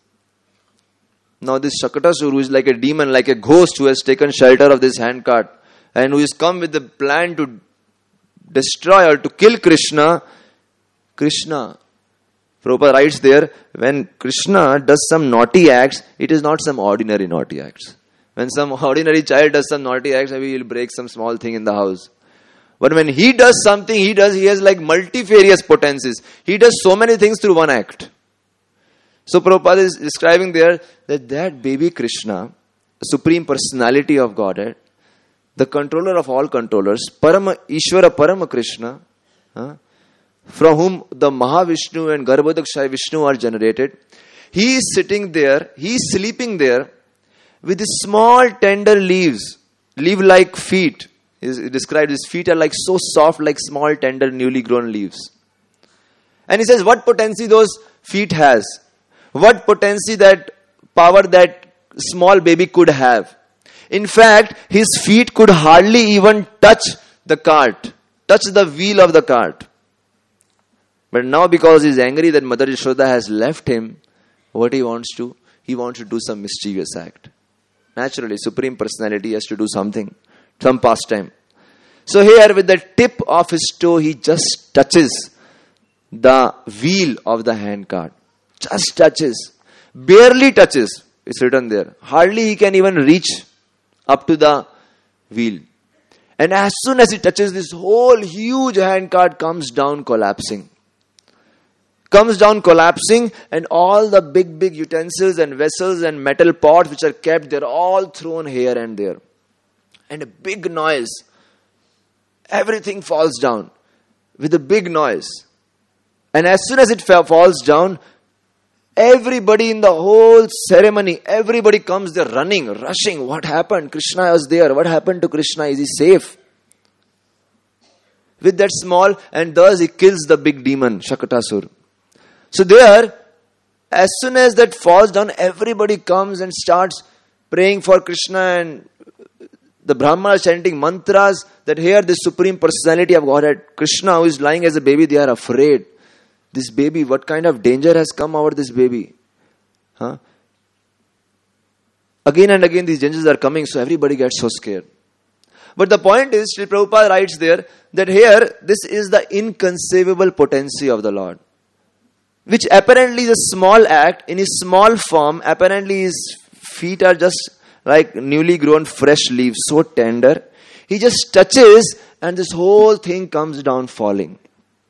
[SPEAKER 1] Now this Shakatasura, who is like a demon, like a ghost, who has taken shelter of this handcart and who has come with the plan to destroy or to kill Krishna, Krishna, Prabhupada writes there, when Krishna does some naughty acts, it is not some ordinary naughty acts. When some ordinary child does some naughty acts, maybe he will break some small thing in the house. But when he does something, he does, he has like multifarious potencies. He does so many things through one act. So Prabhupada is describing there that that baby Krishna, the Supreme Personality of Godhead, the controller of all controllers, Parama Ishvara Parama Krishna, huh, from whom the Mahavishnu and Garbhodakshay Vishnu are generated, he is sitting there, he is sleeping there with his small tender leaves, leaf-like feet. He described his feet are like so soft, like small tender newly grown leaves. And he says, what potency those feet has? What potency that power that small baby could have. In fact, his feet could hardly even touch the cart, touch the wheel of the cart. But now because he is angry that Mother Yashoda has left him, what he wants to? He wants to do some mischievous act. Naturally, Supreme Personality has to do something, some pastime. So here with the tip of his toe, he just touches the wheel of the handcart. Just touches. Barely touches. It's written there. Hardly he can even reach up to the wheel. And as soon as he touches, this whole huge handcart comes down collapsing. Comes down collapsing, and all the big, big utensils and vessels and metal pots which are kept, they're all thrown here and there. And a big noise. Everything falls down with a big noise. And as soon as it falls down, everybody in the whole ceremony, everybody comes there running, rushing. What happened? Krishna was there. What happened to Krishna? Is he safe? With that small, and thus he kills the big demon, Shakatasura. So there, as soon as that falls down, everybody comes and starts praying for Krishna, and the Brahmanas chanting mantras that here the Supreme Personality of Godhead, Krishna, who is lying as a baby, they are afraid. This baby, what kind of danger has come over this baby? Huh? Again and again these dangers are coming, so everybody gets so scared. But the point is, Sri Prabhupada writes there, that here, this is the inconceivable potency of the Lord. Which apparently is a small act, in his small form, apparently his feet are just like newly grown fresh leaves, so tender. He just touches and this whole thing comes down falling.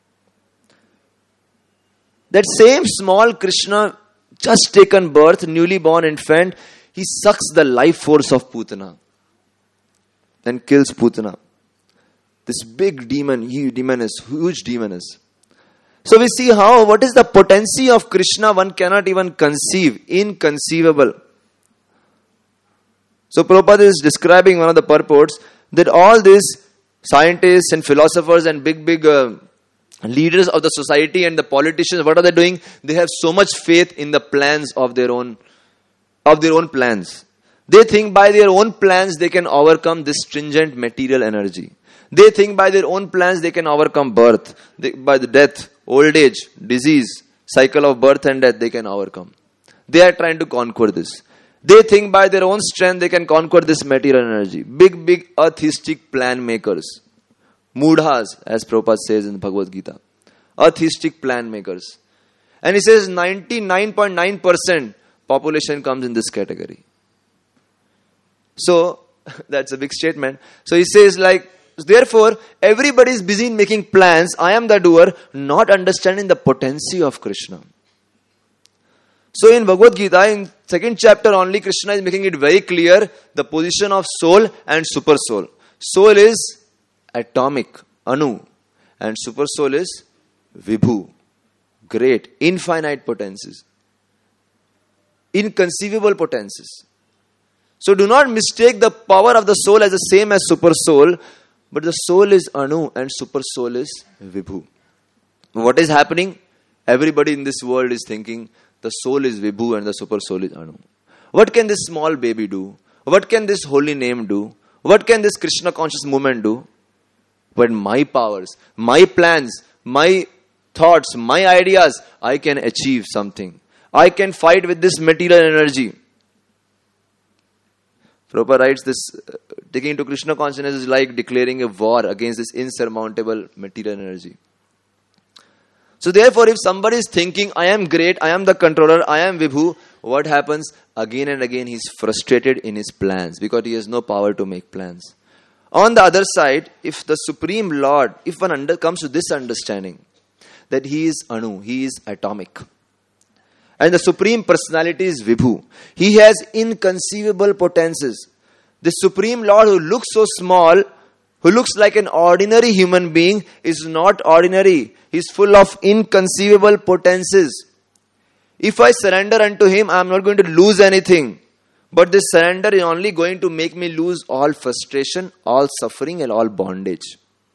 [SPEAKER 1] That same small Krishna, just taken birth, newly born infant, he sucks the life force of Putana and kills Putana. This big demon, huge demoness, huge demoness. So we see how, what is the potency of Krishna one cannot even conceive, inconceivable. So Prabhupada is describing one of the purports that all these scientists and philosophers and big, big uh, leaders of the society and the politicians, what are they doing? They have so much faith in the plans of their own, of their own plans. They think by their own plans they can overcome this stringent material energy. They think by their own plans they can overcome birth, they, by the death, old age, disease, cycle of birth and death they can overcome. They are trying to conquer this. They think by their own strength they can conquer this material energy. Big, big atheistic plan makers. Mudhas, as Prabhupada says in the Bhagavad Gita. Atheistic plan makers. And he says ninety-nine point nine percent population comes in this category. So, that's a big statement. So he says like, therefore, everybody is busy in making plans. I am the doer, not understanding the potency of Krishna. So in Bhagavad Gita, in second chapter only, Krishna is making it very clear the position of soul and super soul. Soul is atomic, anu, and super soul is vibhu, great, infinite potencies, inconceivable potencies. So do not mistake the power of the soul as the same as super soul, but the soul is anu and super soul is vibhu. What is happening? Everybody in this world is thinking the soul is vibhu and the super soul is anu. What can this small baby do? What can this holy name do? What can this Krishna conscious movement do? But my powers, my plans, my thoughts, my ideas, I can achieve something. I can fight with this material energy. Prabhupada writes this, uh, taking into Krishna consciousness is like declaring a war against this insurmountable material energy. So therefore, if somebody is thinking, I am great, I am the controller, I am Vibhu, what happens? Again and again, he is frustrated in his plans because he has no power to make plans. On the other side, if the Supreme Lord, if one under, comes to this understanding, that he is Anu, he is atomic, and the Supreme Personality is Vibhu. He has inconceivable potencies. The Supreme Lord who looks so small, who looks like an ordinary human being, is not ordinary. He is full of inconceivable potencies. If I surrender unto him, I am not going to lose anything. But this surrender is only going to make me lose all frustration, all suffering and all bondage.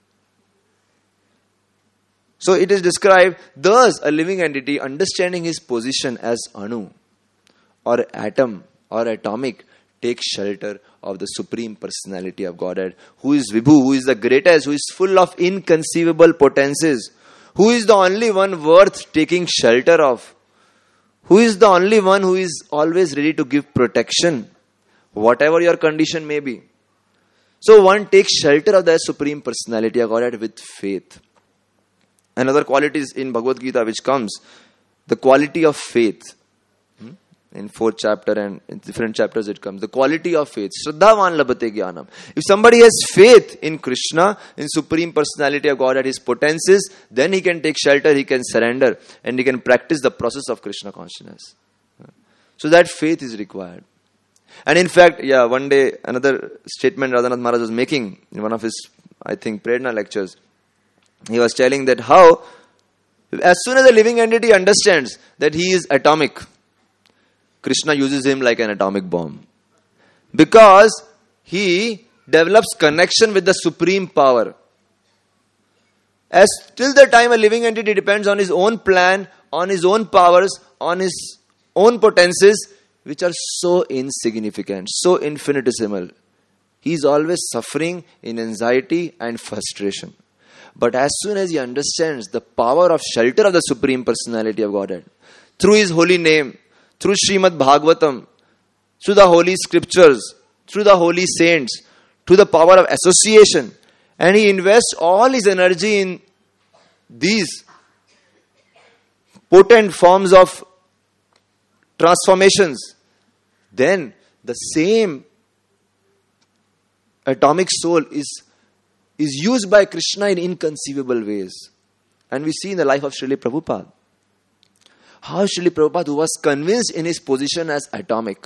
[SPEAKER 1] So it is described, thus a living entity understanding his position as Anu or atom or atomic takes shelter of the Supreme Personality of Godhead, who is Vibhu, who is the greatest, who is full of inconceivable potencies, who is the only one worth taking shelter of, who is the only one who is always ready to give protection, whatever your condition may be. So one takes shelter of the Supreme Personality of Godhead with faith. Another quality is in Bhagavad Gita which comes, the quality of faith. In fourth chapter and in different chapters it comes. The quality of faith. Shraddhavan labhate jnanam. If somebody has faith in Krishna, in Supreme Personality of God at his potencies, then he can take shelter, he can surrender, and he can practice the process of Krishna consciousness. So that faith is required. And in fact, yeah, one day another statement Radhanath Maharaj was making in one of his, I think, Prerna lectures. He was telling that how, as soon as a living entity understands that he is atomic, Krishna uses him like an atomic bomb. Because he develops connection with the supreme power. As till the time a living entity depends on his own plan, on his own powers, on his own potencies, which are so insignificant, so infinitesimal. He is always suffering in anxiety and frustration. But as soon as he understands the power of shelter of the Supreme Personality of Godhead, through his holy name, through Srimad Bhagavatam, through the holy scriptures, through the holy saints, through the power of association, and he invests all his energy in these potent forms of transformations, then the same atomic soul is, is used by Krishna in inconceivable ways. And we see in the life of Srila Prabhupada, how Srila Prabhupada, who was convinced in his position as atomic,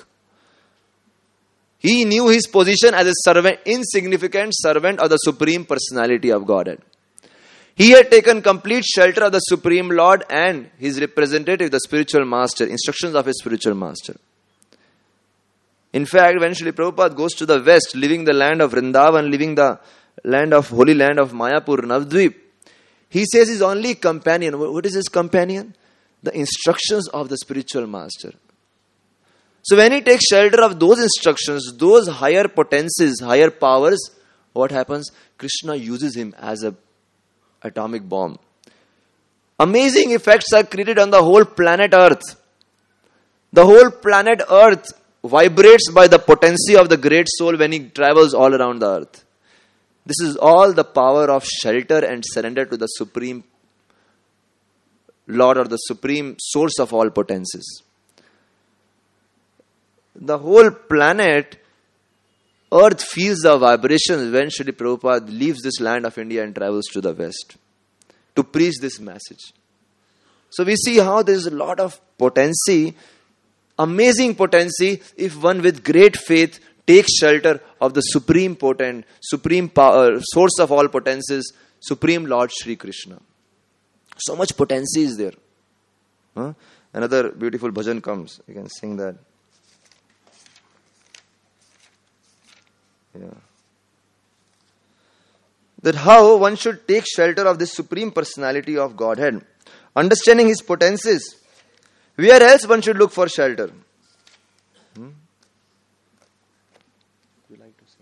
[SPEAKER 1] he knew his position as a servant, insignificant servant of the Supreme Personality of Godhead. He had taken complete shelter of the Supreme Lord and his representative, the spiritual master, instructions of his spiritual master. In fact, when Srila Prabhupada goes to the west, leaving the land of Vrindavan, leaving the land of holy land of Mayapur, Navdvip, he says his only companion, what is his companion? The instructions of the spiritual master. So when he takes shelter of those instructions, those higher potencies, higher powers, what happens? Krishna uses him as a atomic bomb. Amazing effects are created on the whole planet Earth. The whole planet Earth vibrates by the potency of the great soul when he travels all around the earth. This is all the power of shelter and surrender to the Supreme Lord or the Supreme Source of all potencies. The whole planet Earth feels the vibrations when Srila Prabhupada leaves this land of India and travels to the West to preach this message. So we see how there is a lot of potency, amazing potency, if one with great faith takes shelter of the supreme potent, supreme power, source of all potencies, Supreme Lord Shri Krishna. So much potency is there. Huh? Another beautiful bhajan comes. You can sing that. Yeah. That how one should take shelter of this Supreme Personality of Godhead, understanding his potencies. Where else one should look for shelter? Hmm? You like to say?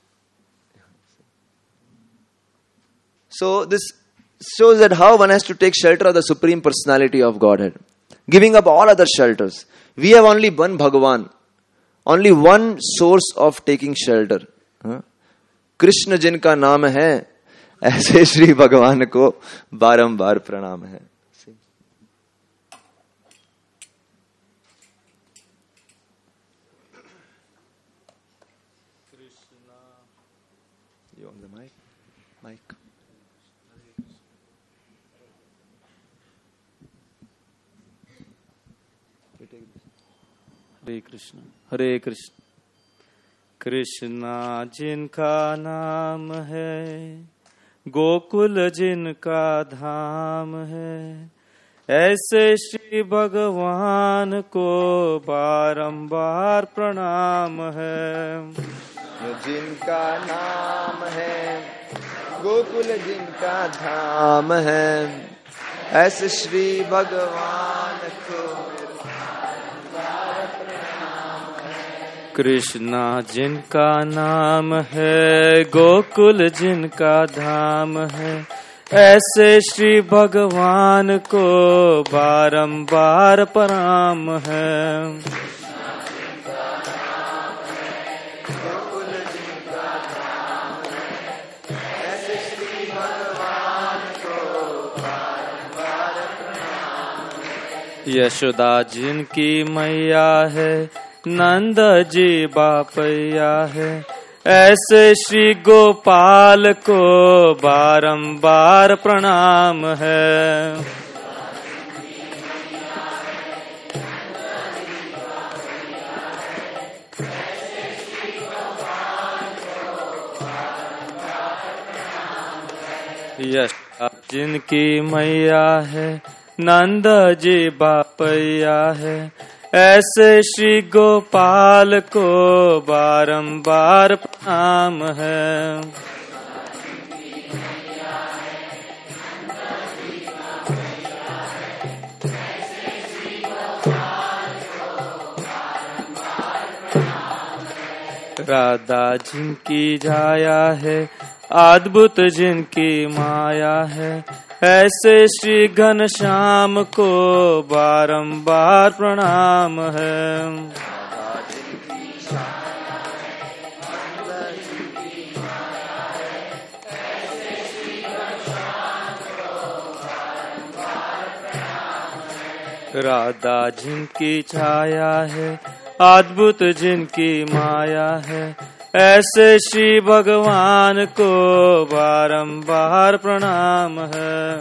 [SPEAKER 1] So this shows that how one has to take shelter of the Supreme Personality of Godhead, giving up all other shelters. We have only one Bhagavan, only one source of taking shelter. Huh? Krishna जिनका नाम है ऐसे श्री भगवान को बारंबार प्रणाम है. You on the mic? Mic.
[SPEAKER 2] हरे कृष्ण हरे कृष्ण. कृष्णा जिनका नाम है, गोकुल जिनका धाम है, ऐसे श्री भगवान को बारंबार प्रणाम है.
[SPEAKER 1] जिनका नाम है, गोकुल जिनका धाम है, ऐसे श्री भगवान को.
[SPEAKER 2] कृष्णा जिनका नाम है, गोकुल जिनका धाम है, ऐसे श्री भगवान को बारंबार प्रणाम है. यशोदा जिनकी मैया है, नंद जी बापैया है, ऐसे श्री गोपाल को बारंबार प्रणाम है. यशोदा जिनकी मैया है, नंद जी बापैया है, ऐसे श्री गोपाल को बारंबार प्रणाम है. राधा जिनकी जाया है, अद्भुत जिनकी माया है, ऐसे श्री घनश्याम को बारंबार प्रणाम है. राधा जिनकी छाया है, अद्भुत जिनकी माया है, ऐसे श्री भगवान को बारंबार प्रणाम है.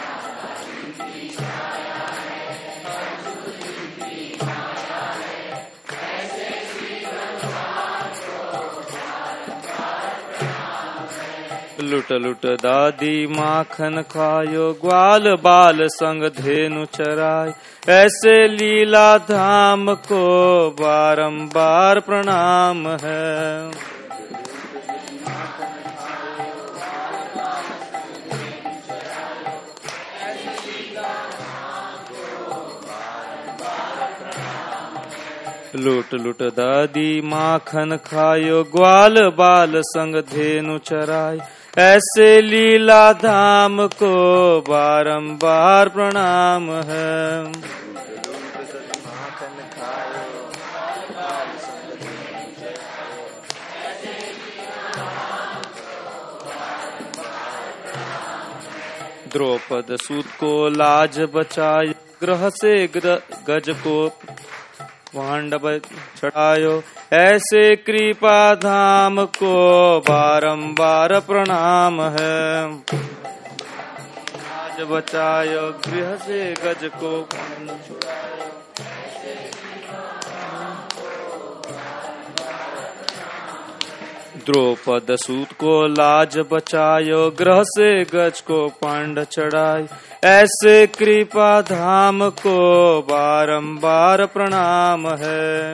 [SPEAKER 2] लुट लुट दादी माखन खायो, ग्वाल बाल संग धेनु चराय, ऐसे लीला धाम को बारंबार प्रणाम है. लूट लूट दादी माखन खायो ग्वाल बाल संग धेनु चराय ऐसे लीला धाम को बारंबार प्रणाम है। द्रौपद सूत को लाज बचाय ग्रह से गज को पांडव चढ़ायो ऐसे कृपा धाम को बारंबार प्रणाम है। लाज बचायो गृह से गज को द्रौपद सूत को लाज बचायो ग्रह से गज को पांड चढ़ाई ऐसे कृपा धाम को बारंबार प्रणाम है।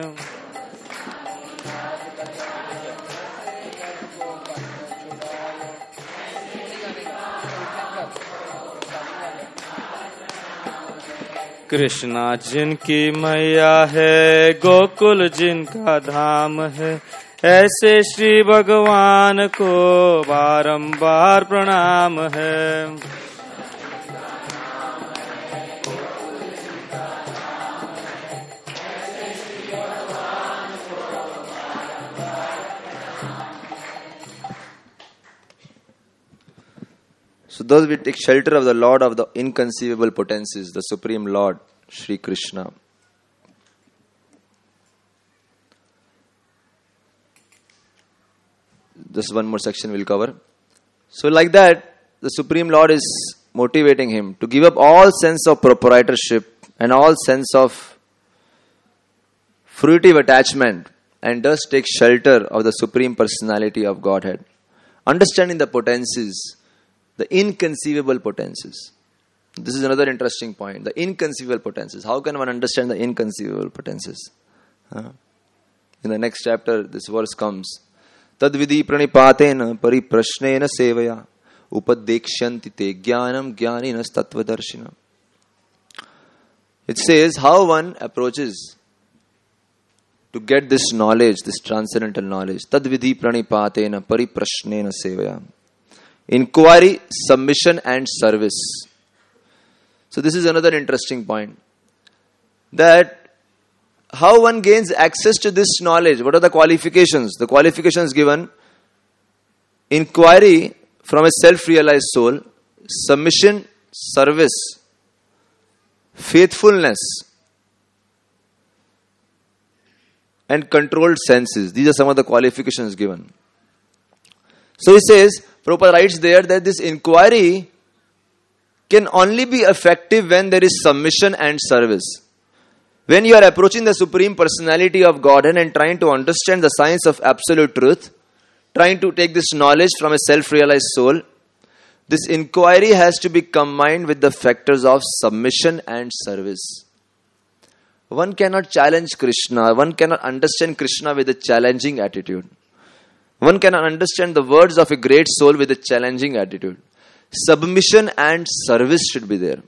[SPEAKER 2] कृष्णा जिनकी मैया है गोकुल जिनका धाम है ऐसे श्री भगवान को बारंबार प्रणाम है।
[SPEAKER 1] So thus we take shelter of the Lord of the inconceivable potencies, the Supreme Lord, Shri Krishna. Just one more section we'll cover. So like that, the Supreme Lord is motivating him to give up all sense of proprietorship and all sense of fruitive attachment and thus take shelter of the Supreme Personality of Godhead. Understanding the potencies, the inconceivable potencies. This is another interesting point. The inconceivable potencies. How can one understand the inconceivable potencies? Huh? In the next chapter, this verse comes. Tadvidhi pranipatena pariprashnena sevaya upadekshyanti te jnanam jnaninas tattvadarshina. It says how one approaches to get this knowledge, this transcendental knowledge. Tadvidhi pranipatena pariprashnena sevaya. Inquiry, submission and service. So this is another interesting point. That how one gains access to this knowledge. What are the qualifications? The qualifications given. Inquiry from a self-realized soul. Submission, service, faithfulness and controlled senses. These are some of the qualifications given. So he says, Prabhupada writes there that this inquiry can only be effective when there is submission and service. When you are approaching the Supreme Personality of Godhead and trying to understand the science of absolute truth, trying to take this knowledge from a self-realized soul, this inquiry has to be combined with the factors of submission and service. One cannot challenge Krishna, one cannot understand Krishna with a challenging attitude. One cannot understand the words of a great soul with a challenging attitude. Submission and service should be there.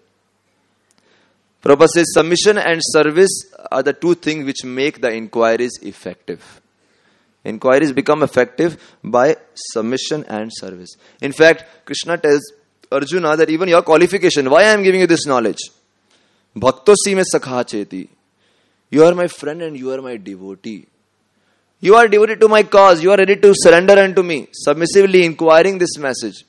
[SPEAKER 1] Prabhupada says submission and service are the two things which make the inquiries effective. Inquiries become effective by submission and service. In fact, Krishna tells Arjuna that even your qualification, why I am giving you this knowledge? Bhakto si me sakha cheti. You are my friend and you are my devotee. You are devoted to my cause. You are ready to surrender unto me. Submissively inquiring this message.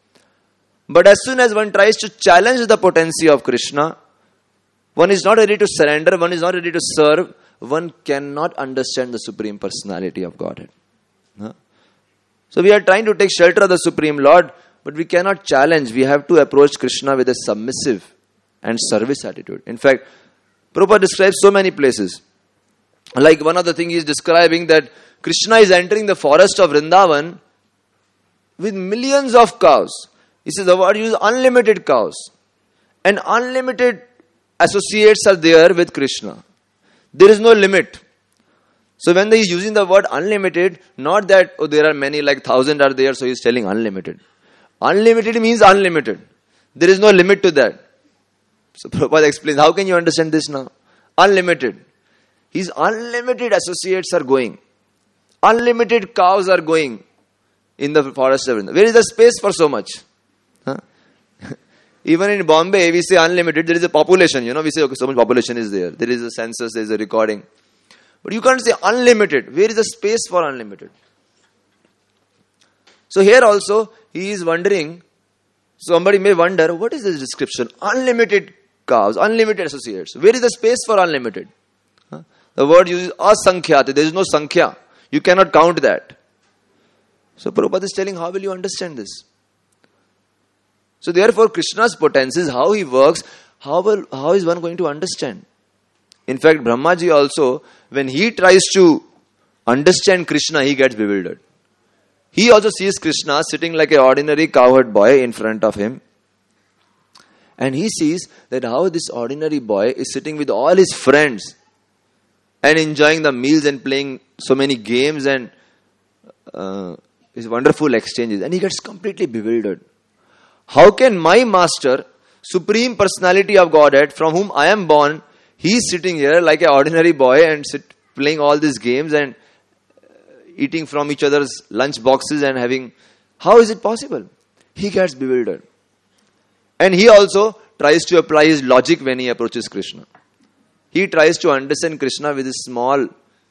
[SPEAKER 1] But as soon as one tries to challenge the potency of Krishna, one is not ready to surrender, one is not ready to serve, one cannot understand the Supreme Personality of Godhead. Huh? So we are trying to take shelter of the Supreme Lord, but we cannot challenge. We have to approach Krishna with a submissive and service attitude. In fact, Prabhupada describes so many places. Like one of the things he is describing that Krishna is entering the forest of Vrindavan with millions of cows. He says the word uses unlimited cows. And unlimited associates are there with Krishna. There is no limit. So when he is using the word unlimited, not that oh there are many, like thousand are there, so he is telling unlimited. Unlimited means unlimited. There is no limit to that. So Prabhupada explains, how can you understand this now? Unlimited. His unlimited associates are going. Unlimited cows are going in the forest of Vrindavan. Where is the space for so much? Huh? Even in Bombay, we say unlimited. There is a population, you know. We say, okay, so much population is there. There is a census, there is a recording. But you can't say unlimited. Where is the space for unlimited? So here also, he is wondering. Somebody may wonder, what is this description? Unlimited cows, unlimited associates. Where is the space for unlimited? Huh? The word uses asankhya. There is no sankhya. You cannot count that. So Prabhupada is telling, how will you understand this? So therefore, Krishna's potencies, how he works, how will, how is one going to understand? In fact, Brahmaji also, when he tries to understand Krishna, he gets bewildered. He also sees Krishna sitting like an ordinary cowherd boy in front of him. And he sees that how this ordinary boy is sitting with all his friends and enjoying the meals and playing so many games and uh, his wonderful exchanges. And he gets completely bewildered. How can my master, Supreme Personality of Godhead, from whom I am born, he is sitting here like an ordinary boy and sit, playing all these games and eating from each other's lunch boxes and having... How is it possible? He gets bewildered. And he also tries to apply his logic when he approaches Krishna. He tries to understand Krishna with his small...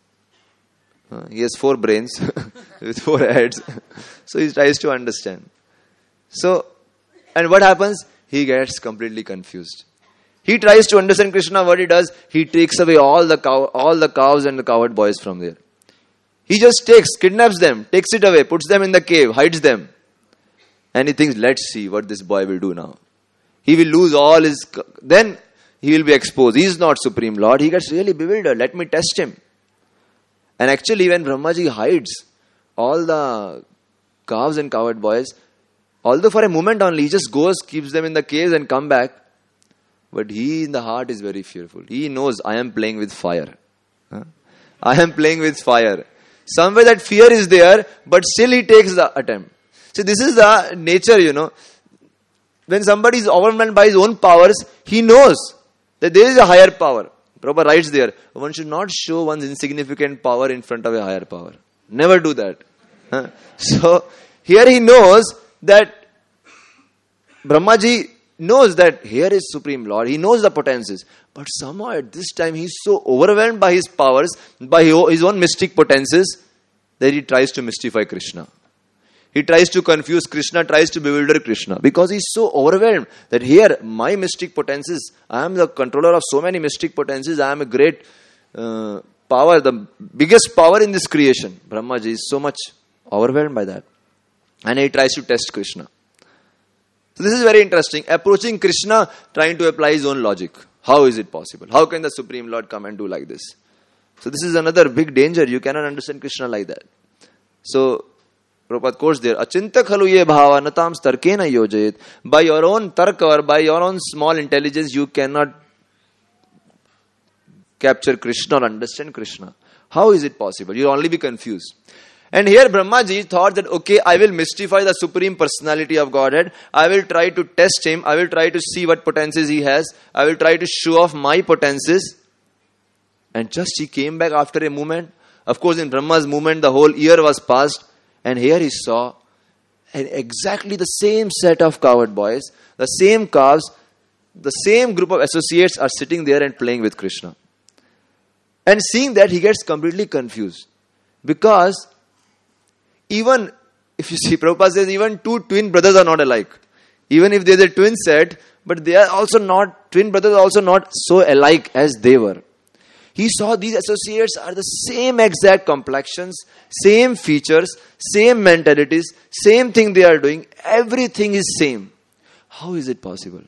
[SPEAKER 1] Uh, he has four brains with four heads. So he tries to understand. So, and what happens? He gets completely confused. He tries to understand Krishna. What he does? He takes away all the cow, all the cows and the cowherd boys from there. He just takes, kidnaps them, takes it away, puts them in the cave, hides them. And he thinks, let's see what this boy will do now. He will lose all his... Then he will be exposed. He is not Supreme Lord. He gets really bewildered. Let me test him. And actually when Brahmaji hides all the calves and cowherd boys, although for a moment only, he just goes, keeps them in the caves and come back. But he in the heart is very fearful. He knows, I am playing with fire. Huh? I am playing with fire. Somewhere that fear is there, but still he takes the attempt. So this is the nature, you know. When somebody is overwhelmed by his own powers, he knows that there is a higher power. Prabhupada writes there, one should not show one's insignificant power in front of a higher power. Never do that. Huh? So here he knows that Brahmaji knows that here is Supreme Lord. He knows the potencies. But somehow at this time he is so overwhelmed by his powers, by his own mystic potencies, that he tries to mystify Krishna. He tries to confuse Krishna, tries to bewilder Krishna. Because he is so overwhelmed that here, my mystic potencies, I am the controller of so many mystic potencies, I am a great uh, power, the biggest power in this creation. Brahmaji is so much overwhelmed by that. And he tries to test Krishna. So this is very interesting. Approaching Krishna, trying to apply his own logic. How is it possible? How can the Supreme Lord come and do like this? So this is another big danger. You cannot understand Krishna like that. So Prabhupada quotes there, Achinta khalu ye bhava natam starkena yojayet. By your own tarka or by your own small intelligence, you cannot capture Krishna or understand Krishna. How is it possible? You will only be confused. And here Brahmaji thought that, okay, I will mystify the Supreme Personality of Godhead. I will try to test him. I will try to see what potencies he has. I will try to show off my potencies. And just he came back after a moment. Of course, in Brahma's movement, the whole year was passed. And here he saw exactly the same set of cowherd boys, the same calves, the same group of associates are sitting there and playing with Krishna. And seeing that, he gets completely confused. Because even, if you see, Prabhupada says, even two twin brothers are not alike. Even if there's a twin set, but they are also not, twin brothers are also not so alike as they were. He saw these associates are the same exact complexions, same features, same mentalities, same thing they are doing. Everything is same. How is it possible?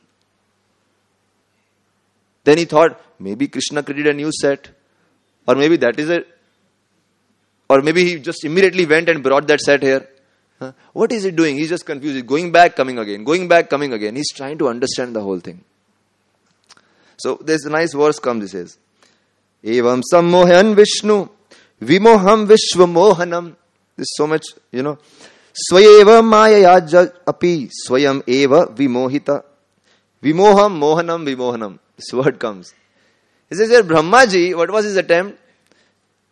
[SPEAKER 1] Then he thought, maybe Krishna created a new set. Or maybe that is a... Or maybe he just immediately went and brought that set here. Huh? What is he doing? He's just confused. He's going back, coming again. Going back, coming again. He's trying to understand the whole thing. So there's a nice verse comes, he says. Evam sammohan Vishnu vimoham vishvamohanam. This is so much, you know. Swayeva mayaya api swayam eva vimohita. Vimoham mohanam vimohanam. This word comes. He says here, Brahmaji, what was his attempt?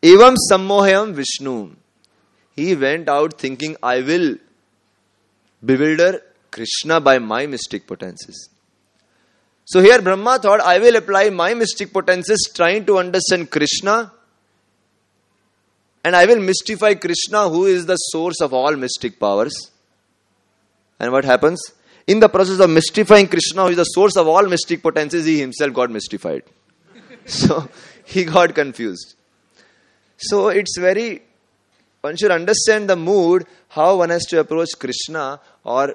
[SPEAKER 1] Evam sammohyam Vishnu. He went out thinking, I will bewilder Krishna by my mystic potencies. So here Brahma thought, I will apply my mystic potencies trying to understand Krishna, and I will mystify Krishna, who is the source of all mystic powers. And what happens? In the process of mystifying Krishna, who is the source of all mystic potencies, he himself got mystified. So he got confused. So it's very, one should understand the mood, how one has to approach Krishna or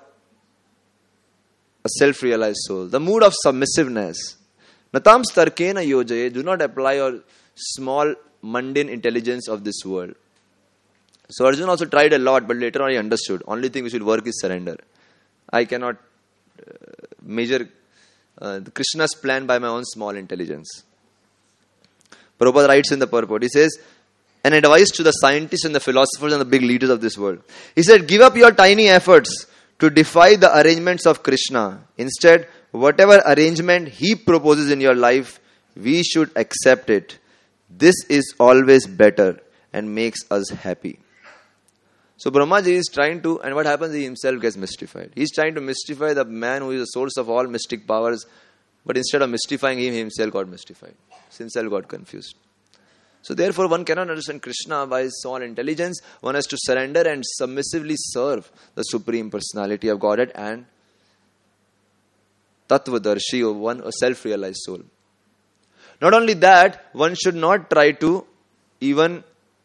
[SPEAKER 1] a self-realized soul. The mood of submissiveness. Natam starkena yojaye. Do not apply your small mundane intelligence of this world. So Arjuna also tried a lot, but later on he understood. Only thing we should work is surrender. I cannot uh, measure uh, Krishna's plan by my own small intelligence. Prabhupada writes in the purport, he says, an advice to the scientists and the philosophers and the big leaders of this world. He said, give up your tiny efforts to defy the arrangements of Krishna. Instead, whatever arrangement he proposes in your life, we should accept it. This is always better and makes us happy. So Brahmaji is trying to, and what happens? He himself gets mystified. He is trying to mystify the man who is the source of all mystic powers, but instead of mystifying him, he himself got mystified. He himself got confused. So therefore, one cannot understand Krishna by his small intelligence. One has to surrender and submissively serve the Supreme Personality of Godhead and Tattvadarshi, or one, a self-realized soul. Not only that, one should not try to even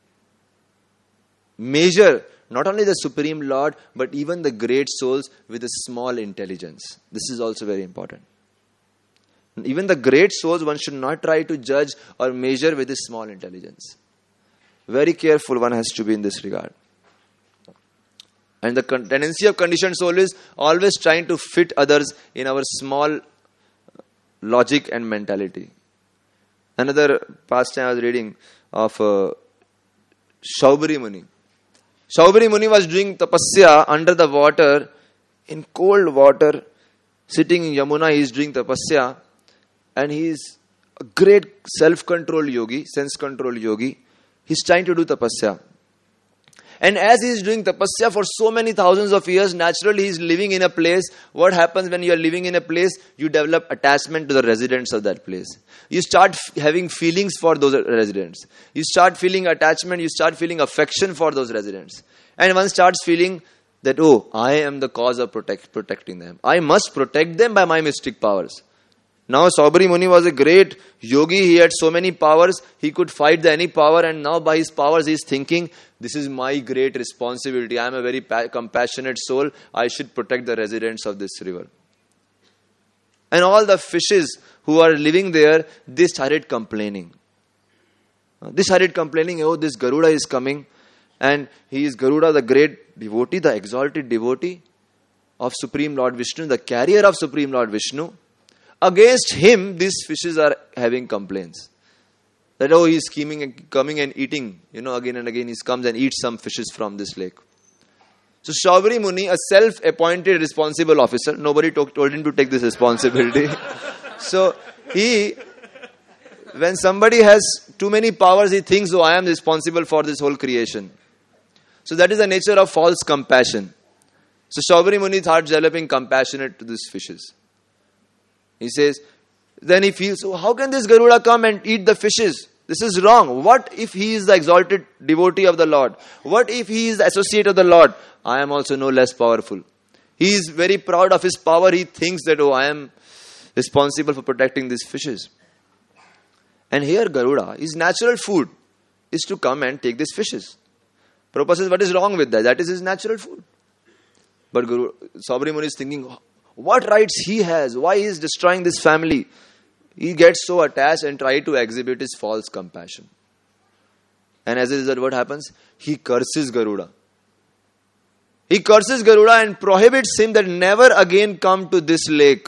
[SPEAKER 1] measure not only the Supreme Lord, but even the great souls with a small intelligence. This is also very important. Even the great souls, one should not try to judge or measure with a small intelligence. Very careful one has to be in this regard. And the tendency of conditioned soul is always trying to fit others in our small logic and mentality. Another pastime I was reading of uh, Shaubari Muni. Shaubari Muni was doing tapasya under the water, in cold water, sitting in Yamuna. He is doing tapasya, and he is a great self-control yogi, sense-control yogi. He is trying to do tapasya. And as he is doing tapasya for so many thousands of years, naturally he is living in a place. What happens when you are living in a place? You develop attachment to the residents of that place. You start f- having feelings for those residents. You start feeling attachment, you start feeling affection for those residents. And one starts feeling that, oh, I am the cause of protect, protecting them. I must protect them by my mystic powers. Now Shaubari Muni was a great yogi. He had so many powers. He could fight the any power, and now by his powers he is thinking, this is my great responsibility. I am a very pa- compassionate soul. I should protect the residents of this river. And all the fishes who are living there, they started complaining. They started complaining, oh, this Garuda is coming. And he is Garuda, the great devotee, the exalted devotee of Supreme Lord Vishnu, the carrier of Supreme Lord Vishnu. Against him, these fishes are having complaints. That, oh, he is scheming and coming and eating. You know, again and again he comes and eats some fishes from this lake. So Shaubari Muni, a self-appointed responsible officer, nobody told, told him to take this responsibility. So he, when somebody has too many powers, he thinks, oh, I am responsible for this whole creation. So that is the nature of false compassion. So Shaubari Muni starts developing compassionate to these fishes. He says, then he feels, oh, how can this Garuda come and eat the fishes? This is wrong. What if he is the exalted devotee of the Lord? What if he is the associate of the Lord? I am also no less powerful. He is very proud of his power. He thinks that, oh, I am responsible for protecting these fishes. And here Garuda, his natural food is to come and take these fishes. Prabhupada says, what is wrong with that? That is his natural food. But Guru, Shaubari Muni is thinking, what rights he has? Why he is destroying this family? He gets so attached and tries to exhibit his false compassion. And as a result, what happens? He curses Garuda. He curses Garuda and prohibits him that never again come to this lake.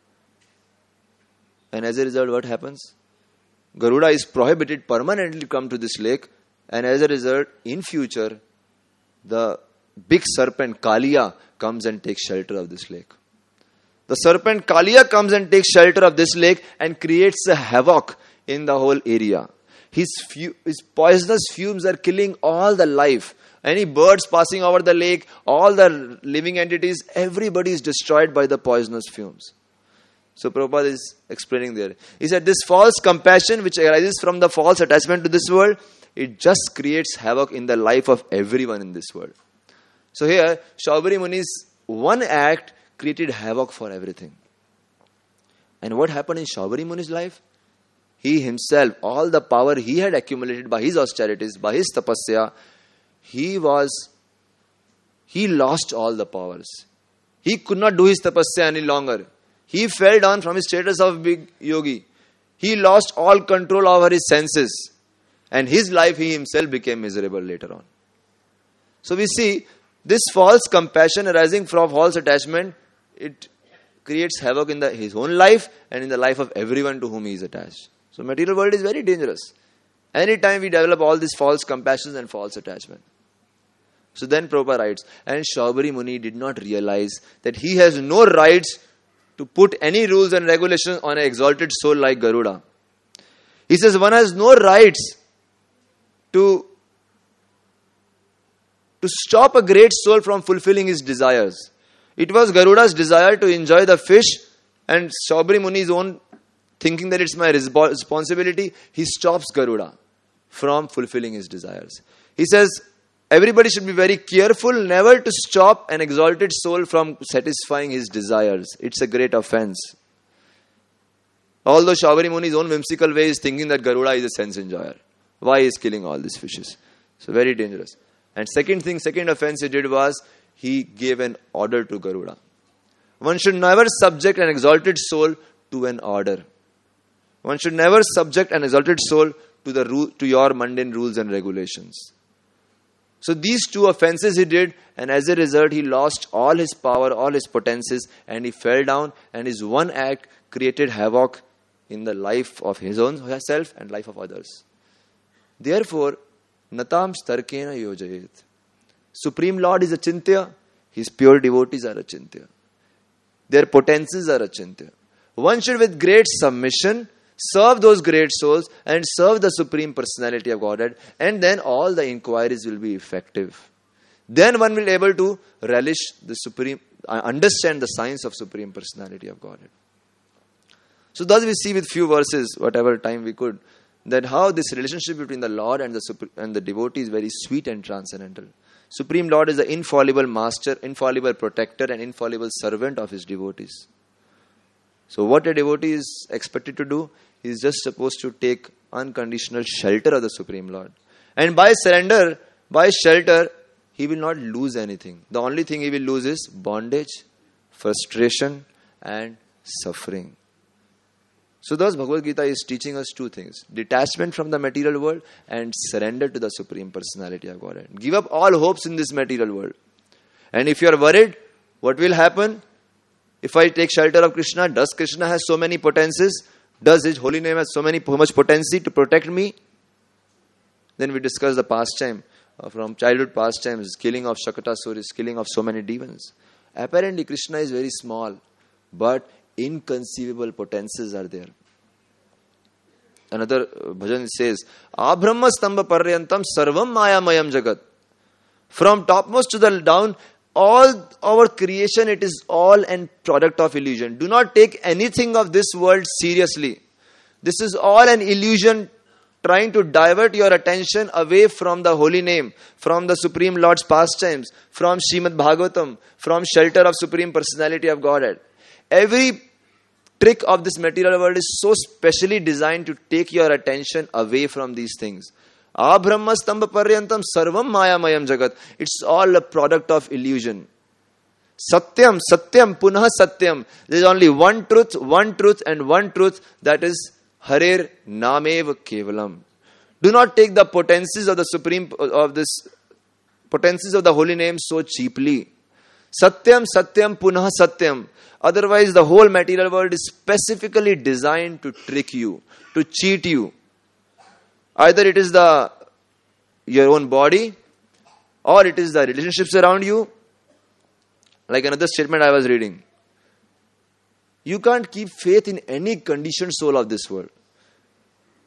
[SPEAKER 1] And as a result, what happens? Garuda is prohibited permanently to come to this lake. And as a result, in future, the big serpent Kaliya comes and takes shelter of this lake. The serpent Kaliya comes and takes shelter of this lake and creates a havoc in the whole area. His, fu- his poisonous fumes are killing all the life. Any birds passing over the lake, all the living entities, everybody is destroyed by the poisonous fumes. So Prabhupada is explaining there. He said this false compassion which arises from the false attachment to this world, it just creates havoc in the life of everyone in this world. So here, Shaubari Muni's one act created havoc for everything. And what happened in Shaubari Muni's life? He himself, all the power he had accumulated by his austerities, by his tapasya, he was, he lost all the powers. He could not do his tapasya any longer. He fell down from his status of big yogi. He lost all control over his senses. And his life, he himself became miserable later on. So we see, this false compassion arising from false attachment, it creates havoc in the, his own life and in the life of everyone to whom he is attached. So material world is very dangerous. Anytime we develop all these false compassions and false attachment. So then Prabhupada writes, and Shaubari Muni did not realize that he has no rights to put any rules and regulations on an exalted soul like Garuda. He says one has no rights to, to stop a great soul from fulfilling his desires. It was Garuda's desire to enjoy the fish, and Shaubari Muni's own thinking that it's my responsibility, he stops Garuda from fulfilling his desires. He says, everybody should be very careful never to stop an exalted soul from satisfying his desires. It's a great offense. Although Shaubari Muni's own whimsical way is thinking that Garuda is a sense enjoyer. Why is killing all these fishes? So very dangerous. And second thing, second offense he did was, he gave an order to Garuda. One should never subject an exalted soul to an order. One should never subject an exalted soul to the ru- to your mundane rules and regulations. So these two offenses he did, and as a result he lost all his power, all his potencies, and he fell down, and his one act created havoc in the life of his own self and life of others. Therefore, natam starkena yojayet. Supreme Lord is achintya, his pure devotees are achintya. Their potencies are achintya. One should with great submission serve those great souls and serve the Supreme Personality of Godhead, and then all the inquiries will be effective. Then one will be able to relish the Supreme, understand the science of Supreme Personality of Godhead. So thus we see with few verses, whatever time we could, that how this relationship between the Lord and the and the devotee is very sweet and transcendental. Supreme Lord is the infallible master, infallible protector, and infallible servant of his devotees. So what a devotee is expected to do, he is just supposed to take unconditional shelter of the Supreme Lord. And by surrender, by shelter, he will not lose anything. The only thing he will lose is bondage, frustration, and suffering. So thus Bhagavad Gita is teaching us two things. Detachment from the material world and surrender to the Supreme Personality of Godhead. Give up all hopes in this material world. And if you are worried, what will happen? If I take shelter of Krishna, does Krishna has so many potencies? Does his holy name has so many so much potency to protect me? Then we discuss the pastime uh, from childhood pastimes, killing of Shakatasura, killing of so many demons. Apparently Krishna is very small, but inconceivable potencies are there. Another uh, bhajan says, Abrahma stamba paryantam sarvam mayamayam jagat. From topmost to the down, all our creation, it is all a product of illusion. Do not take anything of this world seriously. This is all an illusion trying to divert your attention away from the holy name, from the Supreme Lord's pastimes, from Srimad Bhagavatam, from shelter of Supreme Personality of Godhead. Every trick of this material world is so specially designed to take your attention away from these things. Abrahma stamba paryantam sarvam mayamayam jagat. It's all a product of illusion. Satyam, satyam, punah satyam. There is only one truth, one truth and one truth, that is Harer namev kevalam. Do not take the potencies of the Supreme, of this potencies of the holy name so cheaply. Satyam, satyam, punah satyam. Otherwise the whole material world is specifically designed to trick you, to cheat you. Either it is the your own body, or it is the relationships around you. Like another statement I was reading. You can't keep faith in any conditioned soul of this world.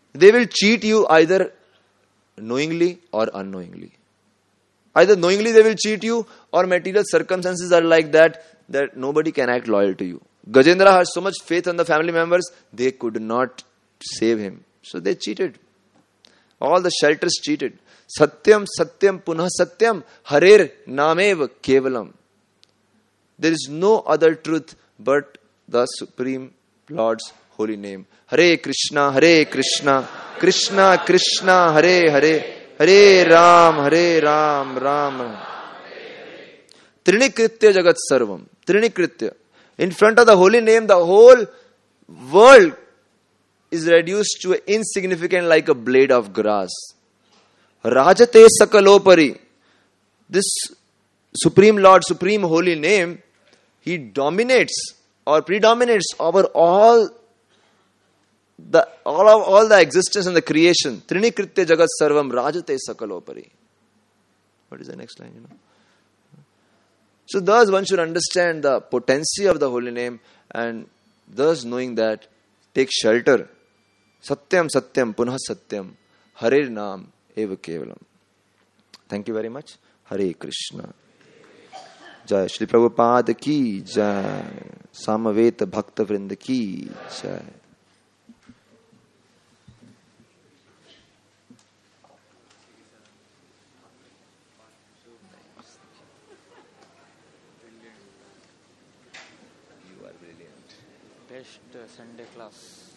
[SPEAKER 1] They will cheat you either knowingly or unknowingly. Either knowingly they will cheat you, or material circumstances are like that that nobody can act loyal to you. Gajendra has so much faith on the family members, they could not save him. So they cheated. All the shelters cheated. Satyam, Satyam, Punah Satyam, Harer Namev Kevalam. There is no other truth but the Supreme Lord's holy name. Hare Krishna, Hare Krishna, Krishna Krishna, Hare Hare, Hare Ram, Hare Ram, Ram Ram. Trinikritya Jagat Sarvam. Trinikritya. In front of the holy name, the whole world is reduced to insignificant like a blade of grass. Rajate Sakalopari. This Supreme Lord, Supreme Holy Name, He dominates or predominates over all the all of all the existence and the creation. Trinikritya Jagat Sarvam Rajate Sakalopari. What is the next line? You know. So thus one should understand the potency of the holy name, and thus knowing that, take shelter. Satyam Satyam Punah Satyam Hare Nam Eva Kevalam. Thank you very much. Hare Krishna. Jai Shri Prabhupada ki Jai. Samaveta Bhakta Vrinda ki Jai.
[SPEAKER 2] Best uh, Sunday class.